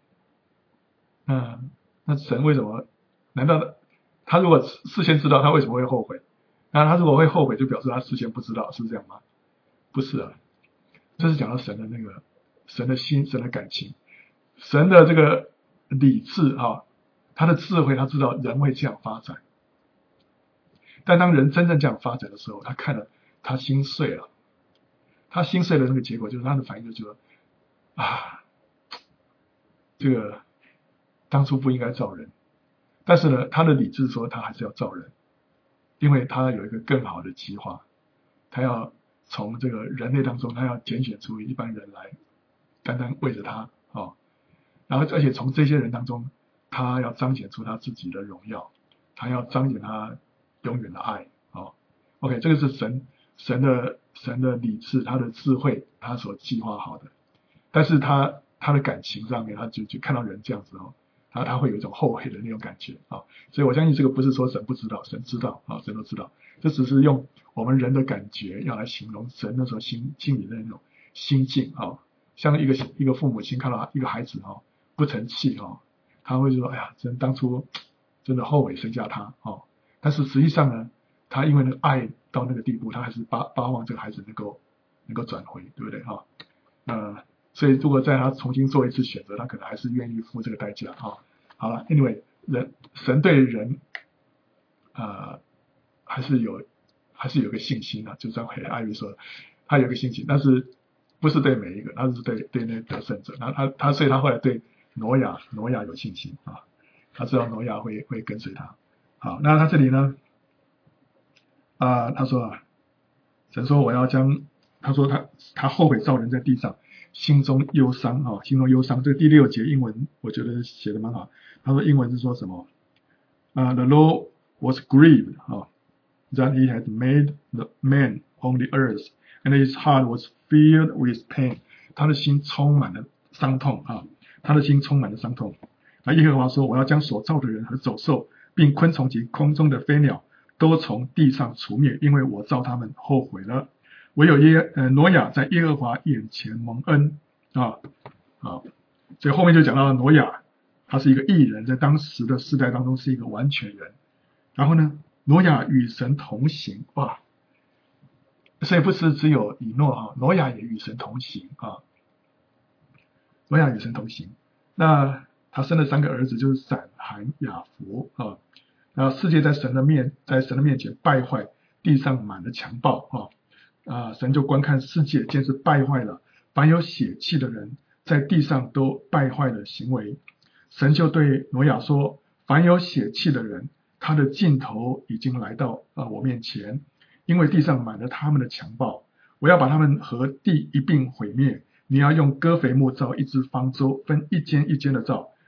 那那神为什么？难道他如果事先知道，他为什么会后悔？那他如果会后悔，就表示他事先不知道，是这样吗？不是啊。这是讲到神的那个神的心，神的感情，神的这个理智啊，他的智慧，他知道人会这样发展。但当人真正这样发展的时候，他看了，他心碎了，他心碎的那个结果就是他的反应就觉得啊，这个当初不应该造人。但是呢，他的理智说他还是要造人，因为他有一个更好的计划，他要从这个人类当中，他要拣选出一般人来，单单为着他哦。然后，而且从这些人当中，他要彰显出他自己的荣耀，他要彰显他永远的爱哦。OK， 这个是神神的神的理智，他的智慧，他所计划好的。但是他他的感情上面，他就就看到人这样子哦，他他会有一种后悔的那种感觉啊。所以我相信这个不是说神不知道，神知道啊，神都知道。这只是用我们人的感觉要来形容神那时候心心里的那种心境啊，像一个一个父母亲看到一个孩子啊不成器啊，他会说：“哎呀，真当初真的后悔生下他哦。”但是实际上呢，他因为那个爱到那个地步，他还是巴巴望这个孩子能够能够转回，对不对啊？呃，所以如果在他重新做一次选择，他可能还是愿意付这个代价啊。好了 ，anyway， 人神对人呃。还是有，还是有个信心啊，就像艾瑞说，他有个信心，但是不是对每一个，他是对对那得胜者。他他他，所以他后来对挪亚挪亚有信心啊，他知道挪亚会会跟随他。好，那他这里呢，啊，他说啊，神说我要将，他说他他后悔造人在地上，心中忧伤啊，心中忧伤。这个第六节英文我觉得写的蛮好，他说英文是说什么？啊、uh, ，The Lord was grieved 啊。that he had made the man on the earth, and his heart was filled with pain. 他的心充满了伤痛啊，他的心充满了伤痛。那耶和华说：“我要将所造的人和走兽，并昆虫及空中的飞鸟，都从地上除灭，因为我造他们后悔了。唯有耶呃挪亚在耶和华眼前蒙恩啊啊，所以后面就讲到挪亚，他是一个义人，在当时的世代当中是一个完全人。然后呢？”挪亚与神同行，哇！所以不是只有以诺哈，挪亚也与神同行啊。挪亚与神同行，那他生了三个儿子，就是闪、含、雅弗啊。然后世界在神的面，在神的面前败坏，地上满了强暴啊啊！神就观看世界，见是败坏了，凡有血气的人在地上都败坏了行为。神就对挪亚说：“凡有血气的人。”他的尽头已经来到啊我面前，因为地上满了他们的强暴，我要把他们和地一并毁灭。你要用歌肥木造一只方舟，分一间一间的造，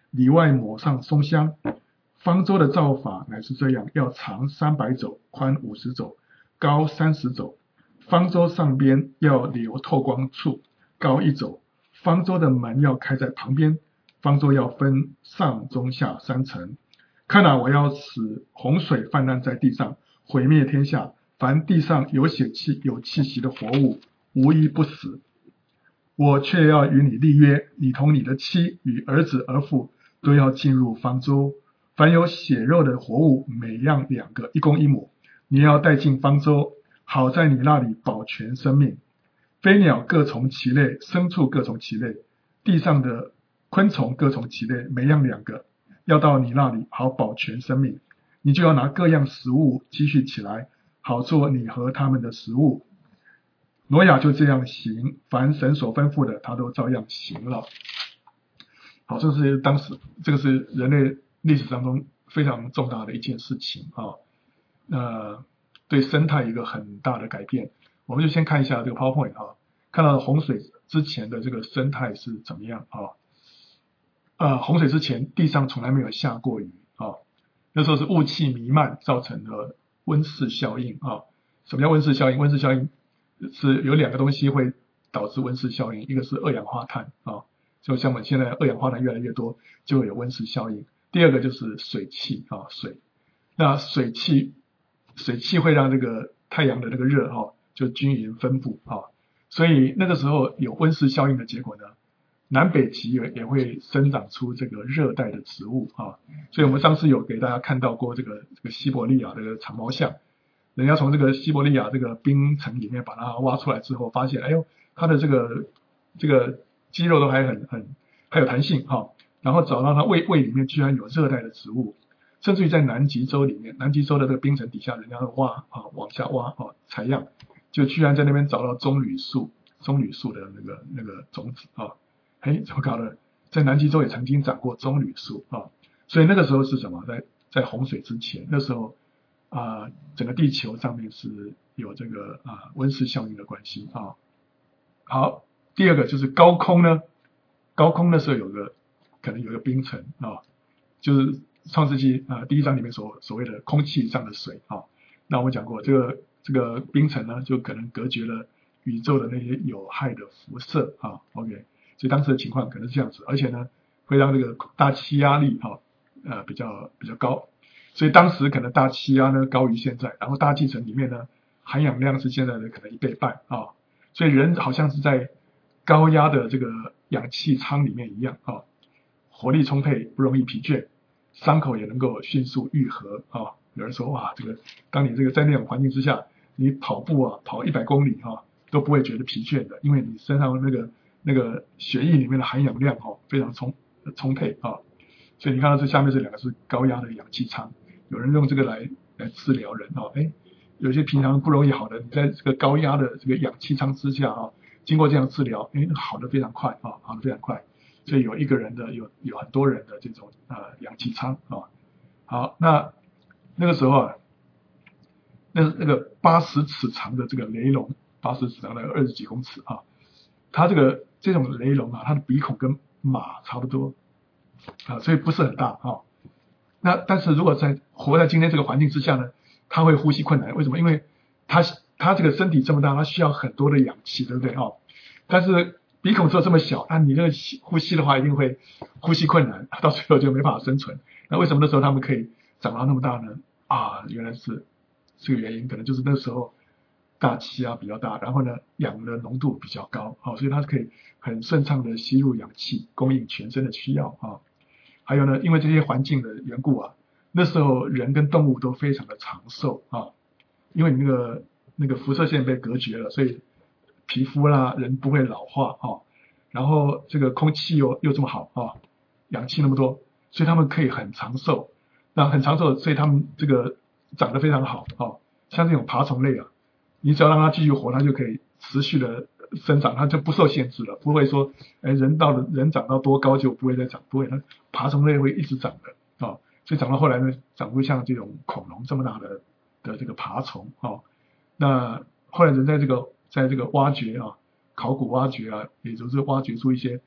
里外抹上松香。方舟的造法乃是这样，要长三百肘，宽五十肘，高三十肘。方舟上边要留透光处，高一肘。方舟的门要开在旁边。方舟要分上中下三层。看哪，我要使洪水泛滥在地上，毁灭天下。凡地上有血气、有气息的活物，无一不死。我却要与你立约，你同你的妻与儿子儿妇都要进入方舟。凡有血肉的活物，每样两个，一公一母，你要带进方舟，好在你那里保全生命。飞鸟各从其类，牲畜各从其类，地上的昆虫各从其类，每样两个，要到你那里，好保全生命。你就要拿各样食物积蓄起来，好做你和他们的食物。挪亚就这样行，凡神所吩咐的，他都照样行了。好，这是当时这个是人类历史当中非常重大的一件事情啊，呃，对生态一个很大的改变。我们就先看一下这个 PowerPoint 啊，看到洪水之前的这个生态是怎么样啊？呃，洪水之前地上从来没有下过雨啊，那时候是雾气弥漫造成的温室效应啊。什么叫温室效应？温室效应是有两个东西会导致温室效应，一个是二氧化碳啊，就像我们现在二氧化碳越来越多，就会有温室效应。第二个就是水汽啊，水。那水汽，水汽会让这个太阳的那个热啊，就均匀分布啊，所以那个时候有温室效应的结果呢，南北极也也会生长出这个热带的植物啊。所以我们上次有给大家看到过这个这个西伯利亚这个长毛象，人家从这个西伯利亚这个冰层里面把它挖出来之后，发现哎呦，它的这个这个肌肉都还很很还有弹性哈。然后找到它胃胃里面居然有热带的植物，甚至于在南极洲里面，南极洲的这个冰层底下，人家挖啊往下挖啊采样，就居然在那边找到棕榈树，棕榈树的那个那个种子啊，哎，怎么搞的？在南极洲也曾经长过棕榈树啊，所以那个时候是什么？在在洪水之前，那时候啊、呃，整个地球上面是有这个啊、呃、温室效应的关系啊。好，第二个就是高空呢，高空的时候有个可能有一个冰层啊，就是创世纪啊、呃、第一章里面所所谓的空气上的水啊。那我们讲过，这个这个冰层呢，就可能隔绝了宇宙的那些有害的辐射啊。OK， 所以当时的情况可能是这样子，而且呢，会让这个大气压力哈、啊、呃比较比较高，所以当时可能大气压呢高于现在，然后大气层里面呢含氧量是现在的可能一倍半啊，所以人好像是在高压的这个氧气舱里面一样啊，活力充沛，不容易疲倦，伤口也能够迅速愈合啊。有人说哇，这个当你这个在那种环境之下，你跑步啊跑一百公里哈、啊、都不会觉得疲倦的，因为你身上那个那个血液里面的含氧量哈、啊、非常充充沛啊。所以你看到这下面这两个是高压的氧气舱，有人用这个来来治疗人啊，哎，有些平常不容易好的，你在这个高压的这个氧气舱之下啊，经过这样治疗，哎，好的非常快啊，好的非常快。所以有一个人的有有很多人的这种呃氧气舱啊。好，那那个时候啊，那那个八十尺长的这个雷龙，八十尺长的二十几公尺啊，它这个这种雷龙啊，它的鼻孔跟马差不多啊，所以不是很大啊。那但是如果在活在今天这个环境之下呢，它会呼吸困难，为什么？因为它它这个身体这么大，它需要很多的氧气，对不对啊？但是鼻孔只有这么小，那你这个呼吸的话，一定会呼吸困难，到最后就没办法生存。那为什么那时候他们可以长到那么大呢？啊，原来是这个原因，可能就是那时候大气啊比较大，然后呢氧的浓度比较高，啊，所以它可以很顺畅的吸入氧气，供应全身的需要啊。还有呢，因为这些环境的缘故啊，那时候人跟动物都非常的长寿啊，因为你那个那个辐射线被隔绝了，所以皮肤啦人不会老化啊，然后这个空气又又这么好啊，氧气那么多，所以他们可以很长寿。那很长寿，所以他们这个长得非常好啊。像这种爬虫类啊，你只要让它继续活，它就可以持续的生长，它就不受限制了，不会说，哎，人到了人长到多高就不会再长，不会，它爬虫类会一直长的啊。所以长到后来呢，长不像这种恐龙这么大的的这个爬虫啊。那后来人在这个在这个挖掘啊，考古挖掘啊，也就是挖掘出一些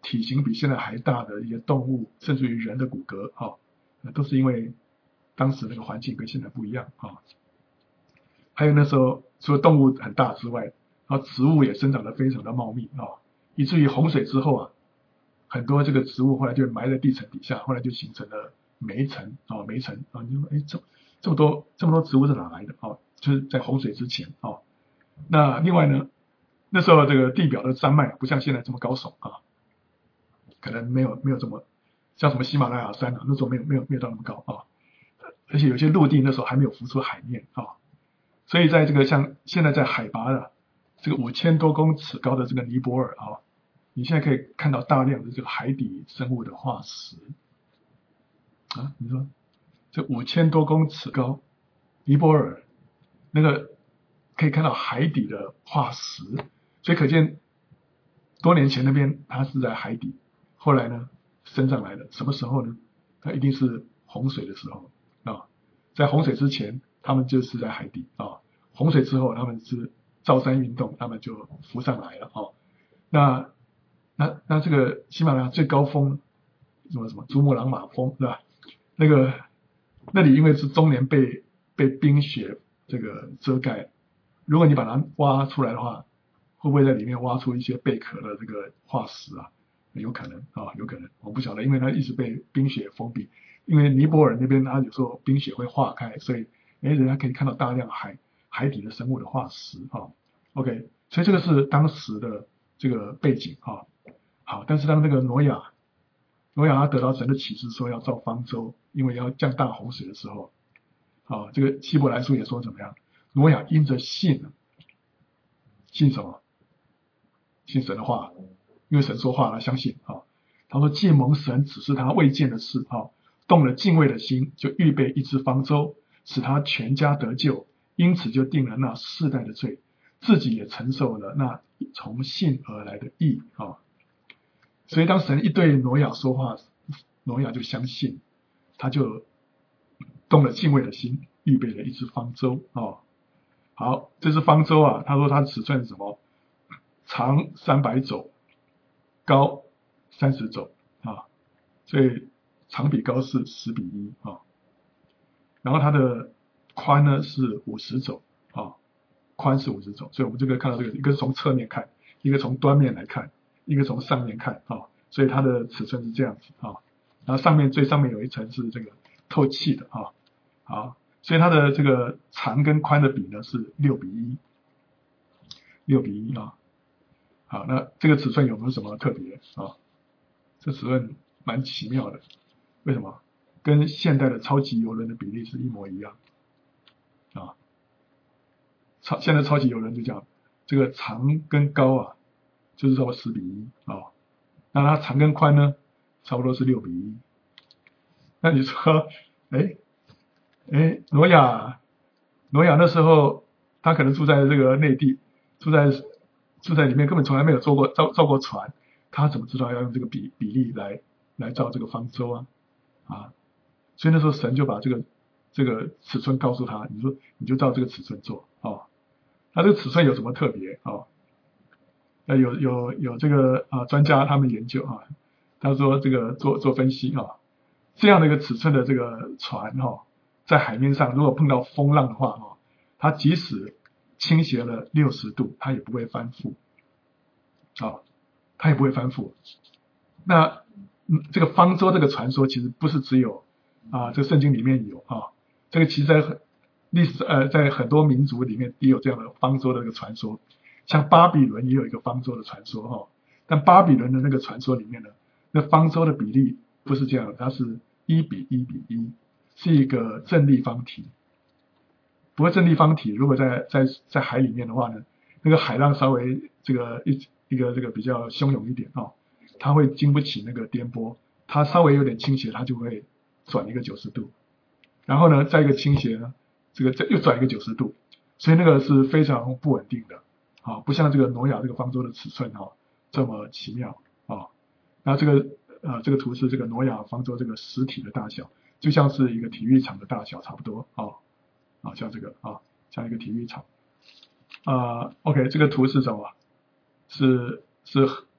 体型比现在还大的一些动物，甚至于人的骨骼啊、哦，都是因为当时那个环境跟现在不一样啊、哦。还有那时候除了动物很大之外，然后植物也生长得非常的茂密啊、哦，以至于洪水之后啊，很多这个植物后来就埋在地层底下，后来就形成了煤层啊、哦，煤层啊，你说哎这这么多这么多植物是哪来的啊、哦？就是在洪水之前啊、哦。那另外呢，那时候这个地表的山脉不像现在这么高耸啊，可能没有没有这么像什么喜马拉雅山啊，那时候没有没有没有到那么高啊，而且有些陆地那时候还没有浮出海面啊，所以在这个像现在在海拔的这个五千多公尺高的这个尼泊尔啊，你现在可以看到大量的这个海底生物的化石啊，你说这五千多公尺高，尼泊尔那个可以看到海底的化石，所以可见多年前那边它是在海底，后来呢升上来的，什么时候呢？它一定是洪水的时候啊，在洪水之前他们就是在海底啊，洪水之后他们是造山运动，他们就浮上来了啊。那那那这个喜马拉雅最高峰什么什么珠穆朗玛峰对吧？那个那里因为是终年被被冰雪这个遮盖，如果你把它挖出来的话，会不会在里面挖出一些贝壳的这个化石啊？有可能啊，有可能，我不晓得，因为它一直被冰雪封闭。因为尼泊尔那边它有时候冰雪会化开，所以哎，人家可以看到大量海海底的生物的化石啊。OK， 所以这个是当时的这个背景啊。好，但是当这个挪亚挪亚他得到神的启示说要造方舟，因为要降大洪水的时候，啊，这个希伯来书也说怎么样？挪亚因着信，信什么？信神的话，因为神说话，他相信啊。他说：“既蒙神指示他未见的事啊，动了敬畏的心，就预备一只方舟，使他全家得救。因此就定了那世代的罪，自己也承受了那从信而来的义啊。”所以当神一对挪亚说话，挪亚就相信，他就动了敬畏的心，预备了一只方舟啊。好，这只方舟啊，他说它的尺寸是什么？长三百肘，高三十肘啊，所以长比高是十比一啊。然后它的宽呢是五十肘啊，宽是五十肘，所以我们这个看到这个，一个是从侧面看，一个从端面来看，一个从上面看啊，所以它的尺寸是这样子啊。然后上面最上面有一层是这个透气的啊，好，所以它的这个长跟宽的比呢是六比一，六比一啊。好，那这个尺寸有没有什么特别啊？这尺寸蛮奇妙的，为什么？跟现代的超级邮轮的比例是一模一样啊。超现在超级邮轮就这样，这个长跟高啊，就是说十比一啊。那它长跟宽呢，差不多是六比一。那你说，哎哎，挪亚挪亚那时候他可能住在这个内地，住在住在里面，根本从来没有坐过造造过船，他怎么知道要用这个比比例来来造这个方舟啊？啊，所以那时候神就把这个这个尺寸告诉他，你说你就照这个尺寸做啊。那这个尺寸有什么特别啊？那有有有这个啊专家他们研究啊，他说这个做做分析啊，这样的一个尺寸的这个船哈、啊，在海面上如果碰到风浪的话哈、啊，它即使倾斜了六十度，它也不会翻覆啊，它也不会翻覆。那嗯，这个方舟这个传说其实不是只有啊，这个圣经里面有啊，这个其实在很历史呃在很多民族里面也有这样的方舟的一个传说，像巴比伦也有一个方舟的传说哈、哦，但巴比伦的那个传说里面呢，那方舟的比例不是这样的，它是一比一比一，是一个正立方体。不过正立方体如果在在在海里面的话呢，那个海浪稍微这个一一个这个比较汹涌一点哦，它会经不起那个颠簸，它稍微有点倾斜，它就会转一个九十度，然后呢再一个倾斜呢，这个再又转一个九十度，所以那个是非常不稳定的啊，不像这个挪亚这个方舟的尺寸哈、哦、这么奇妙啊。那这个呃这个图是这个挪亚方舟这个实体的大小，就像是一个体育场的大小差不多啊。啊，像这个啊，像一个体育场啊。OK， 这个图是什么？是是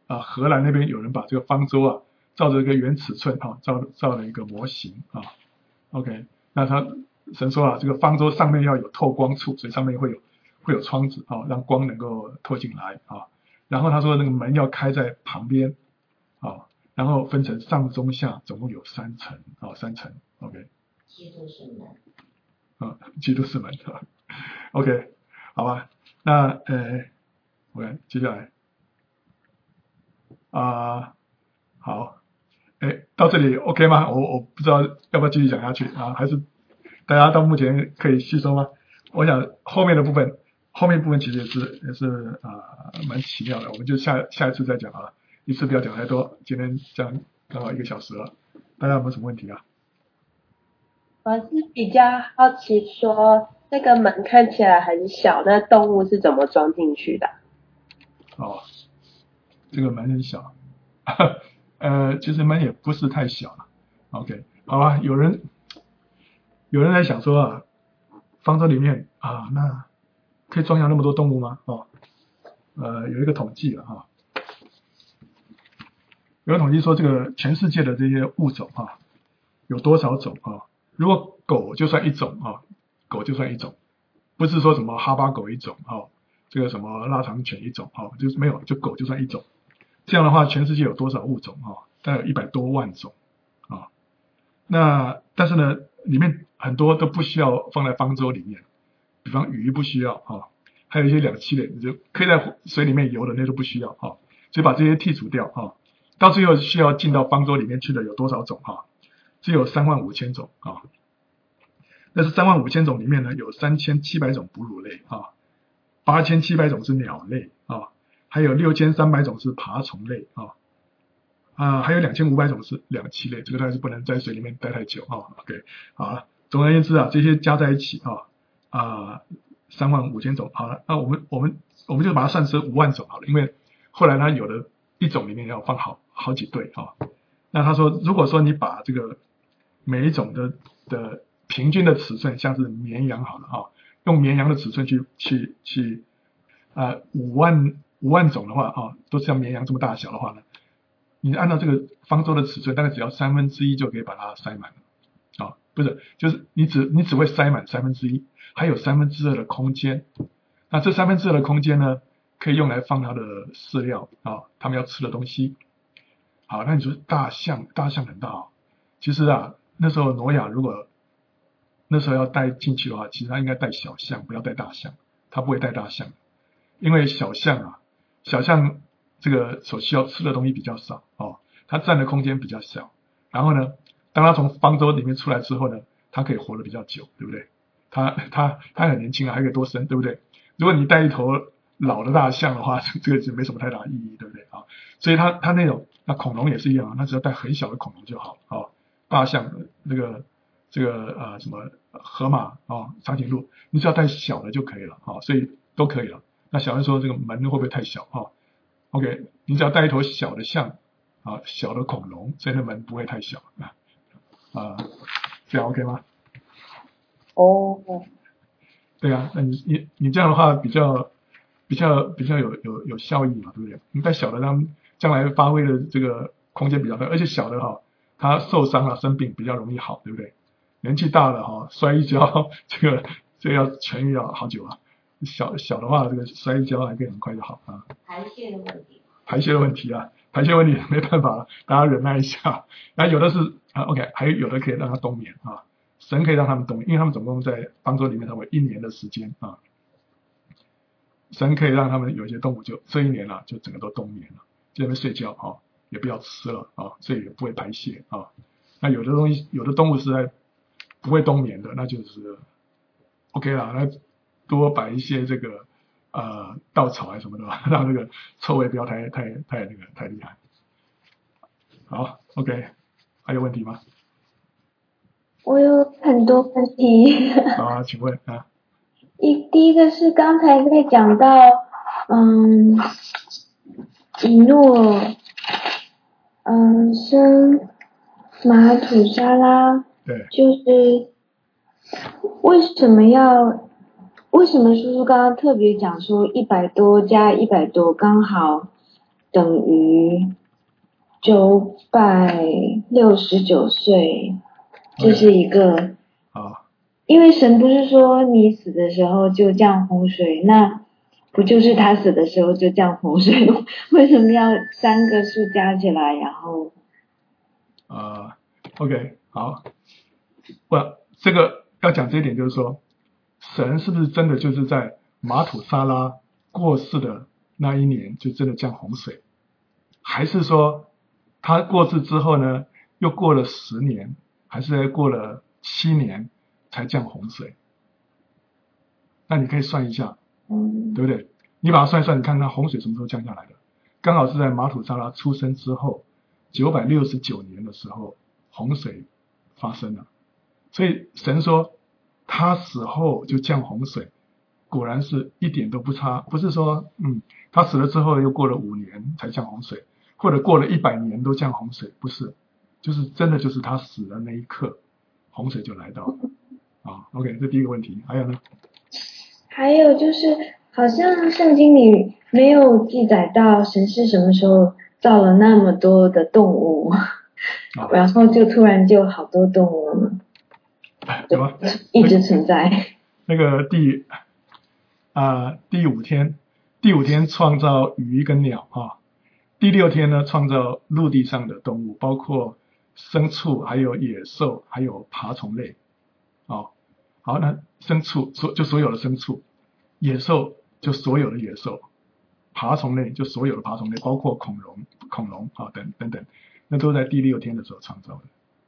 啊，荷兰那边有人把这个方舟啊，照着一个原尺寸哈、啊，造造了一个模型啊。OK， 那他神说啊，这个方舟上面要有透光处，所以上面会有会有窗子啊，让光能够透进来啊。然后他说那个门要开在旁边啊，然后分成上中下，总共有三层啊，三层。OK， 基督是门啊，基督是门啊。OK， 好吧，那呃，我看接下来啊，好，哎，到这里 OK 吗？我我不知道要不要继续讲下去啊，还是大家到目前可以吸收吗？我想后面的部分，后面部分其实也是也是啊、呃、蛮奇妙的，我们就下下一次再讲啊，一次不要讲太多，今天讲刚好一个小时了，大家有没有什么问题啊？ 我是比较好奇说，那个门看起来很小，那动物是怎么装进去的？ 哦，这个门很小，呃，其实门也不是太小了。OK， 好吧，有人有人在想说啊，方舟里面啊，那可以装下那么多动物吗？哦，呃，有一个统计了哈，有个统计说这个全世界的这些物种啊，有多少种啊？如果狗就算一种啊，狗就算一种，不是说什么哈巴狗一种啊，这个什么腊肠犬一种啊，就是没有，就狗就算一种。这样的话，全世界有多少物种啊？大概有一百多万种啊。那但是呢，里面很多都不需要放在方舟里面，比方鱼不需要啊，还有一些两栖类，就可以在水里面游的那都不需要啊，所以把这些剔除掉啊。到最后需要进到方舟里面去的有多少种啊？只有三万五千种啊。那是三万五千种里面呢，有三千七百种哺乳类啊，八千七百种是鸟类啊，还有六千三百种是爬虫类啊。啊，还有两千五百种是两栖类，这个当然是不能在水里面待太久啊。OK， 好了，总而言之啊，这些加在一起啊啊，三万五千种。好了，那我们我们我们就把它算是五万种好了，因为后来它有的一种里面要放好好几对啊。那他说，如果说你把这个每一种的的平均的尺寸，像是绵羊好了啊，用绵羊的尺寸去去去啊五万五万种的话啊，都是像绵羊这么大小的话呢，你按照这个方舟的尺寸，大概只要三分之一就可以把它塞满了啊，不是，就是你只你只会塞满三分之一，还有三分之二的空间。那这三分之二的空间呢，可以用来放它的饲料啊，他们要吃的东西。好，那你说大象，大象很大哦。其实啊，那时候挪亚如果那时候要带进去的话，其实他应该带小象，不要带大象。他不会带大象，因为小象啊，小象这个所需要吃的东西比较少哦，它占的空间比较小。然后呢，当它从方舟里面出来之后呢，它可以活得比较久，对不对？它它它很年轻啊，还可以多生，对不对？如果你带一头老的大象的话，这个是没什么太大意义，对不对啊？所以它它那种，那恐龙也是一样，它只要带很小的恐龙就好啊。大象那个这个呃什么河马啊、长颈鹿，你只要带小的就可以了啊，所以都可以了。那小人说这个门会不会太小啊 ？OK， 你只要带一头小的象啊，小的恐龙，所以那门不会太小啊。啊，这样 OK 吗？ 哦， 对啊，那你你你这样的话比较比较比较有有有效益嘛，对不对？你带小的，他们将来发挥的这个空间比较大，而且小的哈，他受伤了生病比较容易好，对不对？年纪大了哈，摔一跤，这个这个要痊愈要好久啊。小小的话，这个摔一跤还可以很快就好啊。 排泄的问题， 排泄的问题啊，排泄问题没办法了，大家忍耐一下。然后有的是啊 ，OK， 还有有的可以让他冬眠啊，神可以让他们冬眠，因为他们总共在方舟里面，他会一年的时间啊。神可以让他们有些动物就这一年了、啊，就整个都冬眠了，在那边睡觉啊，也不要吃了啊，所以也不会排泄啊。那有的东西，有的动物是在不会冬眠的，那就是 OK 了，那多摆一些这个呃稻草啊什么的，让这个臭味不要太太太那个太厉害。好 ，OK， 还有问题吗？ 我有很多问题。 好啊，请问啊。 一第一个是刚才在讲到，嗯，以诺，嗯，生马土沙拉， 对， 就是为什么要，为什么叔叔刚刚特别讲说一百多加一百多刚好等于九百六十九岁，这是一个啊， 因为神不是说你死的时候就降洪水，那不就是他死的时候就降洪水？为什么要三个数加起来，然后啊 ，OK， 好，不，这个要讲这一点就是说，神是不是真的就是在马土沙拉过世的那一年就真的降洪水，还是说他过世之后呢，又过了十年，还是过了七年才降洪水？那你可以算一下， 嗯， 对不对？你把它算一算，你看看洪水什么时候降下来的？刚好是在马土沙拉出生之后九百六十九年的时候，洪水发生了。所以神说他死后就降洪水，果然是一点都不差。不是说嗯，他死了之后又过了五年才降洪水，或者过了一百年都降洪水，不是，就是真的就是他死的那一刻，洪水就来到了。啊 ，OK， 这第一个问题。还有呢？ 还有就是好像圣经里没有记载到神是什么时候造了那么多的动物， 啊、 然后就突然就好多动物了， 有吗？ 一直存在。 那个第啊、呃、第五天，第五天创造鱼跟鸟啊，第六天呢创造陆地上的动物，包括牲畜，还有野兽，还有爬虫类。哦，好，那牲畜所就所有的牲畜，野兽就所有的野兽，爬虫类就所有的爬虫类，包括恐龙、恐龙啊等等等，那都在第六天的时候创造的。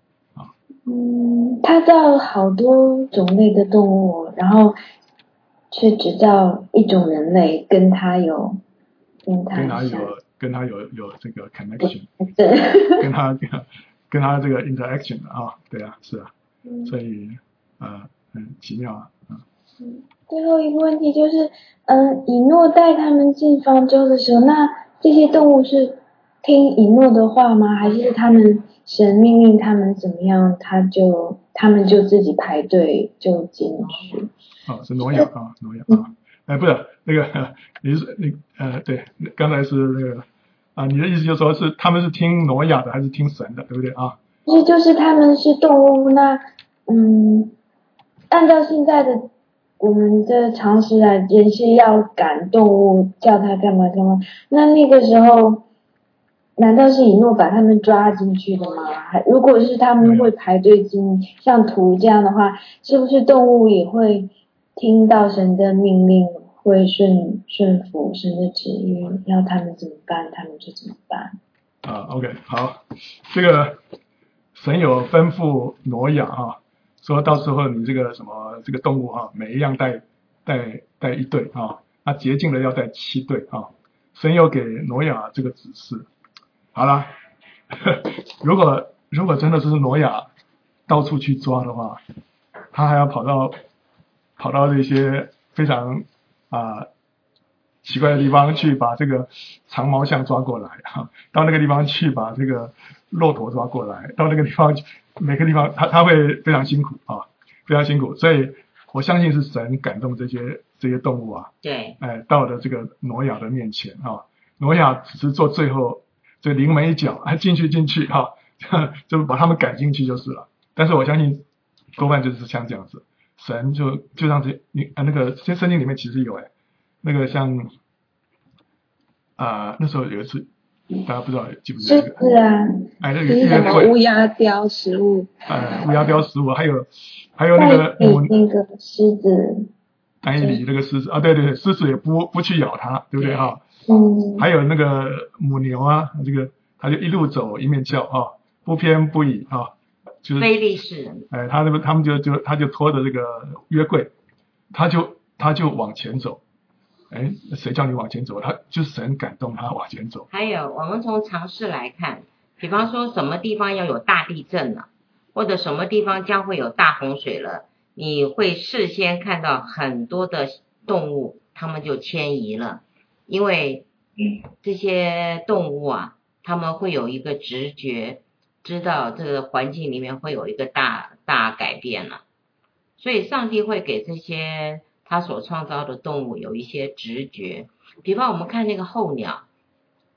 嗯，他造了好多种类的动物，然后却只造一种人类，跟他有跟他跟他像有跟他有有这个 connection， 对， 跟他跟他跟他这个 interaction 的啊，对啊，是啊， 嗯所以呃很奇妙啊，嗯， 嗯，最后一个问题就是，嗯，以诺带他们进方舟的时候，那这些动物是听以诺的话吗？还是他们神命令他们怎么样，他就他们就自己排队就进去？ 哦，是挪亚啊，挪亚啊，哎，不是那个你是你呃对，刚才是那个啊，你的意思就是说是他们是听挪亚的还是听神的，对不对啊？ 这就是他们是动物，那嗯，按照现在的我们的常识来，也是要赶动物，叫它干嘛干嘛。那那个时候，难道是以诺把他们抓进去的吗？还如果是他们会排队进，像图这样的话，是不是动物也会听到神的命令，会顺顺服神的旨意，要他们怎么办，他们就怎么办？ 啊 ，OK， 好，这个神有吩咐挪亚啊，说到时候你这个什么这个动物啊，每一样带带带一对啊，那洁净的要带七对啊，神有给挪亚这个指示。好了，如果如果真的是挪亚到处去抓的话，他还要跑到跑到这些非常啊、奇怪的地方去把这个长毛象抓过来啊，到那个地方去把这个骆驼抓过来，到那个地方去每个地方他他会非常辛苦啊，非常辛苦，所以我相信是神感动这些这些动物啊， 对， 哎，到了这个挪亚的面前啊，挪亚只是做最后这临门一脚，哎，进去进去哈、啊，就把他们赶进去就是了。但是我相信多半就是像这样子，神就就让这你啊那个圣圣经里面其实有哎，那个像啊、那时候有一次大家不知道记不记得、 狮那个？ 子啊， 哎，那个就是什么约柜乌鸦雕食物， 呃乌鸦雕十五，还有还有那带给个母那个狮子， 单一里那个狮子啊，对对对，狮子也不不去咬它，对不对哈？ 嗯， 还有那个母牛啊，这个它就一路走一面叫啊，不偏不倚啊，就是非利士人， 哎，他那个他们就就他就拖着这个约柜，他就他就往前走，哎，谁叫你往前走？他就神感动他往前走。 还有我们从常识来看，比方说什么地方要有大地震了，或者什么地方将会有大洪水了，你会事先看到很多的动物，它们就迁移了，因为这些动物啊，它们会有一个直觉，知道这个环境里面会有一个大大改变了，所以上帝会给这些他所创造的动物有一些直觉。比方我们看那个候鸟，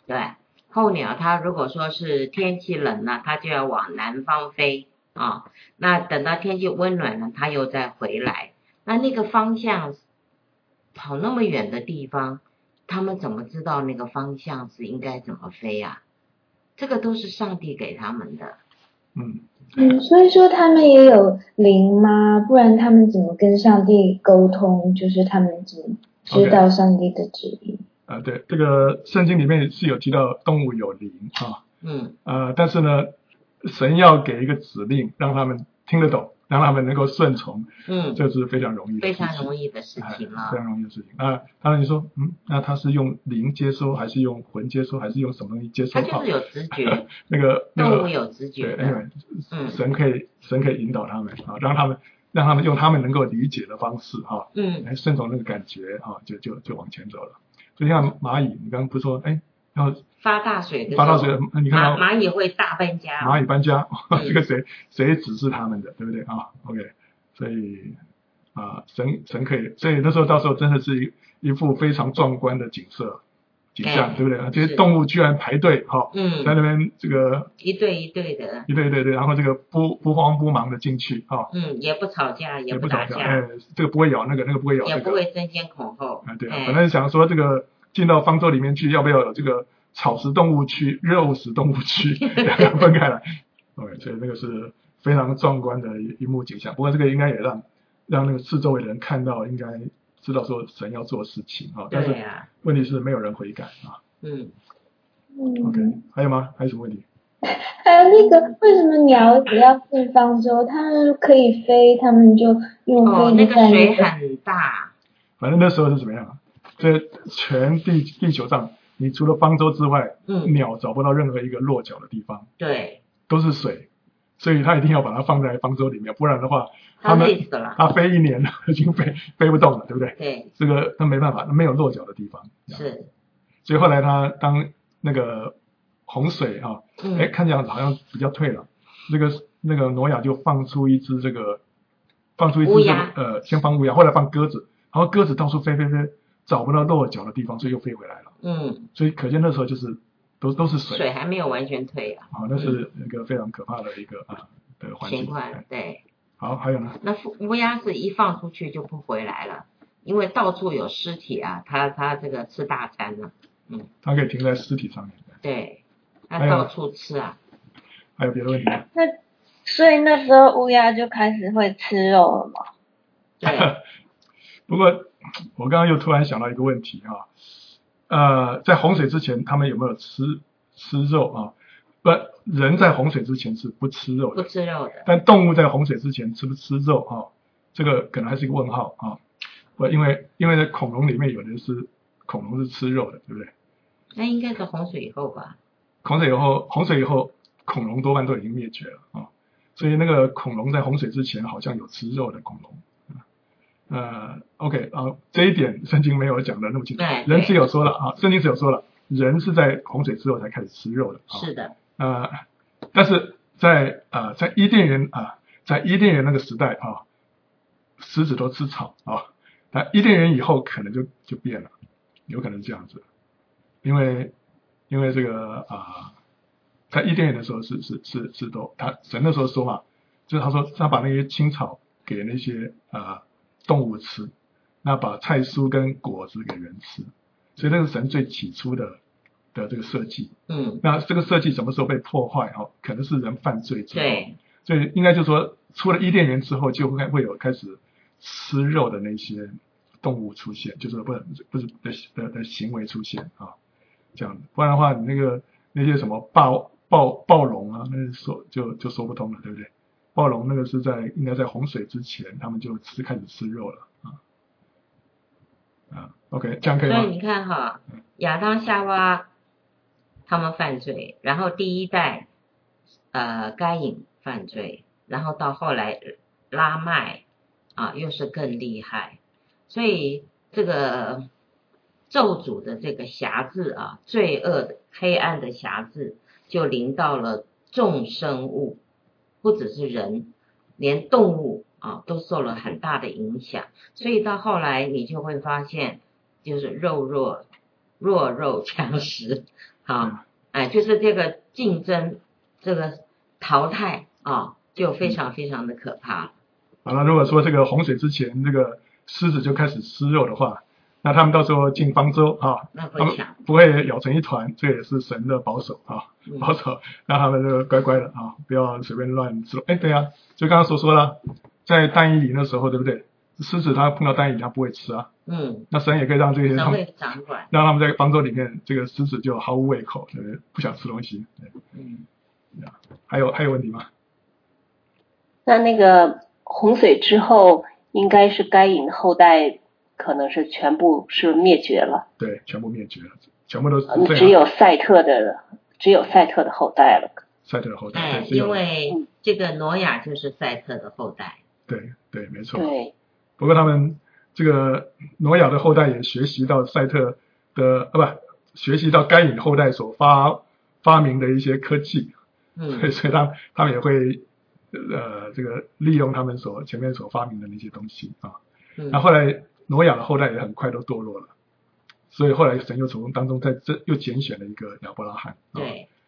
对，候鸟它如果说是天气冷了，它就要往南方飞啊，那等到天气温暖了，它又再回来。那那个方向跑那么远的地方，他们怎么知道那个方向是应该怎么飞啊？这个都是上帝给他们的。 嗯嗯，所以说他们也有灵吗？不然他们怎么跟上帝沟通？就是他们怎么知道上帝的旨意？ 啊、呃，对，这个圣经里面是有提到动物有灵啊， 嗯， 呃，但是呢，神要给一个指令，让他们听得懂，让他们能够顺从， 嗯， 这是非常容易的非事情， 常容易的事情了、 哎，非常容易的事情。那当然你说，嗯，那他是用灵接收，还是用魂接收，还是用什么东西接收？ 他就是有直觉， 那个那个动物有直觉的， 对，因为嗯， 神可以神可以引导他们啊，让他们让他们用他们能够理解的方式哈， 嗯， 来顺从那个感觉啊，就就就往前走了。就像蚂蚁，你刚刚不是说，哎，要发大水的时候， 发大水，你看到蚂蚂蚁会大搬家、哦， 蚂蚁搬家， 嗯、 这个谁谁指示他们的，对不对啊 ？OK， 所以啊，神神可以，所以那时候到时候真的是一一幅非常壮观的景色景象， 哎、 对不对？这些动物居然排队哈， 嗯， 在那边这个一对一对的， 一对对对，然后这个不不慌不忙的进去哈， 嗯，也不吵架， 也不打架， 哎，这个不会咬那个，那个不会咬这个， 也不会争先恐后， 啊，对啊， 哎、 本来想说这个进到方舟里面去，要不要有这个草食动物区、肉食动物区分开来？OK，所以那个是非常壮观的一一幕景象。不过这个应该也让让那个四周围的人看到，应该知道说神要做事情啊。但是问题是没有人悔改啊。 嗯。 嗯 OK， 还有吗？还有什么问题？ 还有那个，为什么鸟只要进方舟，它们可以飞，它们就用哦， 飞那个水个很大。 反正那时候是怎么样？这全地地球上，你除了方舟之外， 嗯， 鸟找不到任何一个落脚的地方， 对， 都是水，所以它一定要把它放在方舟里面，不然的话， 它们累死了， 它飞一年了，已经飞飞不动了，对不对？ 对， 这个它没办法，没有落脚的地方。 是， 所以后来它当那个洪水哈、啊，哎、嗯，看起来好像比较退了，那个那个挪亚就放出一只这个，放出一只这个呃，先放乌鸦，后来放鸽子，然后鸽子到处飞飞飞，找不到落脚的地方，所以又飞回来了。 嗯， 所以可见那时候就是都都是水， 水还没有完全退啊。 好、哦，那是一个非常可怕的一个、嗯、啊的环境。 情况对。 好，还有呢？ 那乌鸦是一放出去就不回来了，因为到处有尸体啊，它它这个吃大餐了，嗯。 它可以停在尸体上面。 对，它到处吃啊。 还有别的问题吗？ 那所以那时候乌鸦就开始会吃肉了吗？ 对。 不过我刚刚又突然想到一个问题啊，呃，在洪水之前，他们有没有吃吃肉啊？不，人在洪水之前是不吃肉的， 不吃肉的。 但动物在洪水之前吃不吃肉啊？这个可能还是一个问号啊。不，因为因为在恐龙里面有的是恐龙是吃肉的，对不对？ 那应该是洪水以后吧？ 洪水以后，洪水以后，恐龙多半都已经灭绝了啊。所以那个恐龙在洪水之前好像有吃肉的恐龙。呃 ，OK 啊，这一点圣经没有讲的那么清楚，人只有说了啊，圣经只有说了，人是在洪水之后才开始吃肉的。 是的。 呃，但是在呃在伊甸园啊、呃，在伊甸园那个时代啊，狮子都吃草啊，那伊甸园以后可能就就变了，有可能这样子，因为因为这个啊、呃，在伊甸园的时候是是是是都他神那时候说嘛，就是他说他把那些青草给那些呃。动物吃，那把菜蔬跟果子给人吃，所以那是神最起初的的这个设计。 嗯， 那这个设计什么时候被破坏？哈，可能是人犯罪之后。 对。 所以应该就是说，出了伊甸园之后，就会会有开始吃肉的那些动物出现，就是不不是的的的行为出现啊，这样子。不然的话，你那个那些什么暴暴暴龙啊，那说就就说不通了，对不对？暴龙那个是在应该在洪水之前，他们就吃开始吃肉了啊啊 ，OK， 这样可以吗？ 所以你看哈，亚当夏娃他们犯罪，然后第一代呃该隐犯罪，然后到后来拉麦啊又是更厉害，所以这个咒诅的这个辖制啊，罪恶的黑暗的辖制就临到了众生物。不只是人，连动物啊都受了很大的影响，所以到后来你就会发现，就是肉弱弱肉强食， 好，哎，就是这个竞争，这个淘汰啊，就非常非常的可怕。 好了，如果说这个洪水之前，这个狮子就开始吃肉的话，那他们到时候进方舟啊， 那会抢， 不会咬成一团，这也是神的保守啊， 嗯、 保守让他们这个乖乖的啊，不要随便乱吃。哎，对啊，就刚刚所说了，在但以理那时候，对不对？狮子它碰到但以理，它不会吃啊。 嗯。 那神也可以让这些神会掌管， 让他们在方舟里面，这个狮子就毫无胃口，对不对？不想吃东西。对嗯。 还有还有问题吗？ 那那个洪水之后，应该是该隐的后代可能是全部是灭绝了。 对，全部灭绝了，全部都嗯，只有赛特的，只有赛特的后代了。 赛特的后代， 哎，因为这个挪亚就是赛特的后代。 对对，没错。 对。 不过他们这个挪亚的后代也学习到赛特的，呃，不，学习到该隐后代所发发明的一些科技， 嗯， 所以他他们也会呃这个利用他们所前面所发明的那些东西啊。 嗯。 那后来挪亚的后代也很快都堕落了，所以后来神又从当中在这又拣选了一个亚伯拉罕。 对。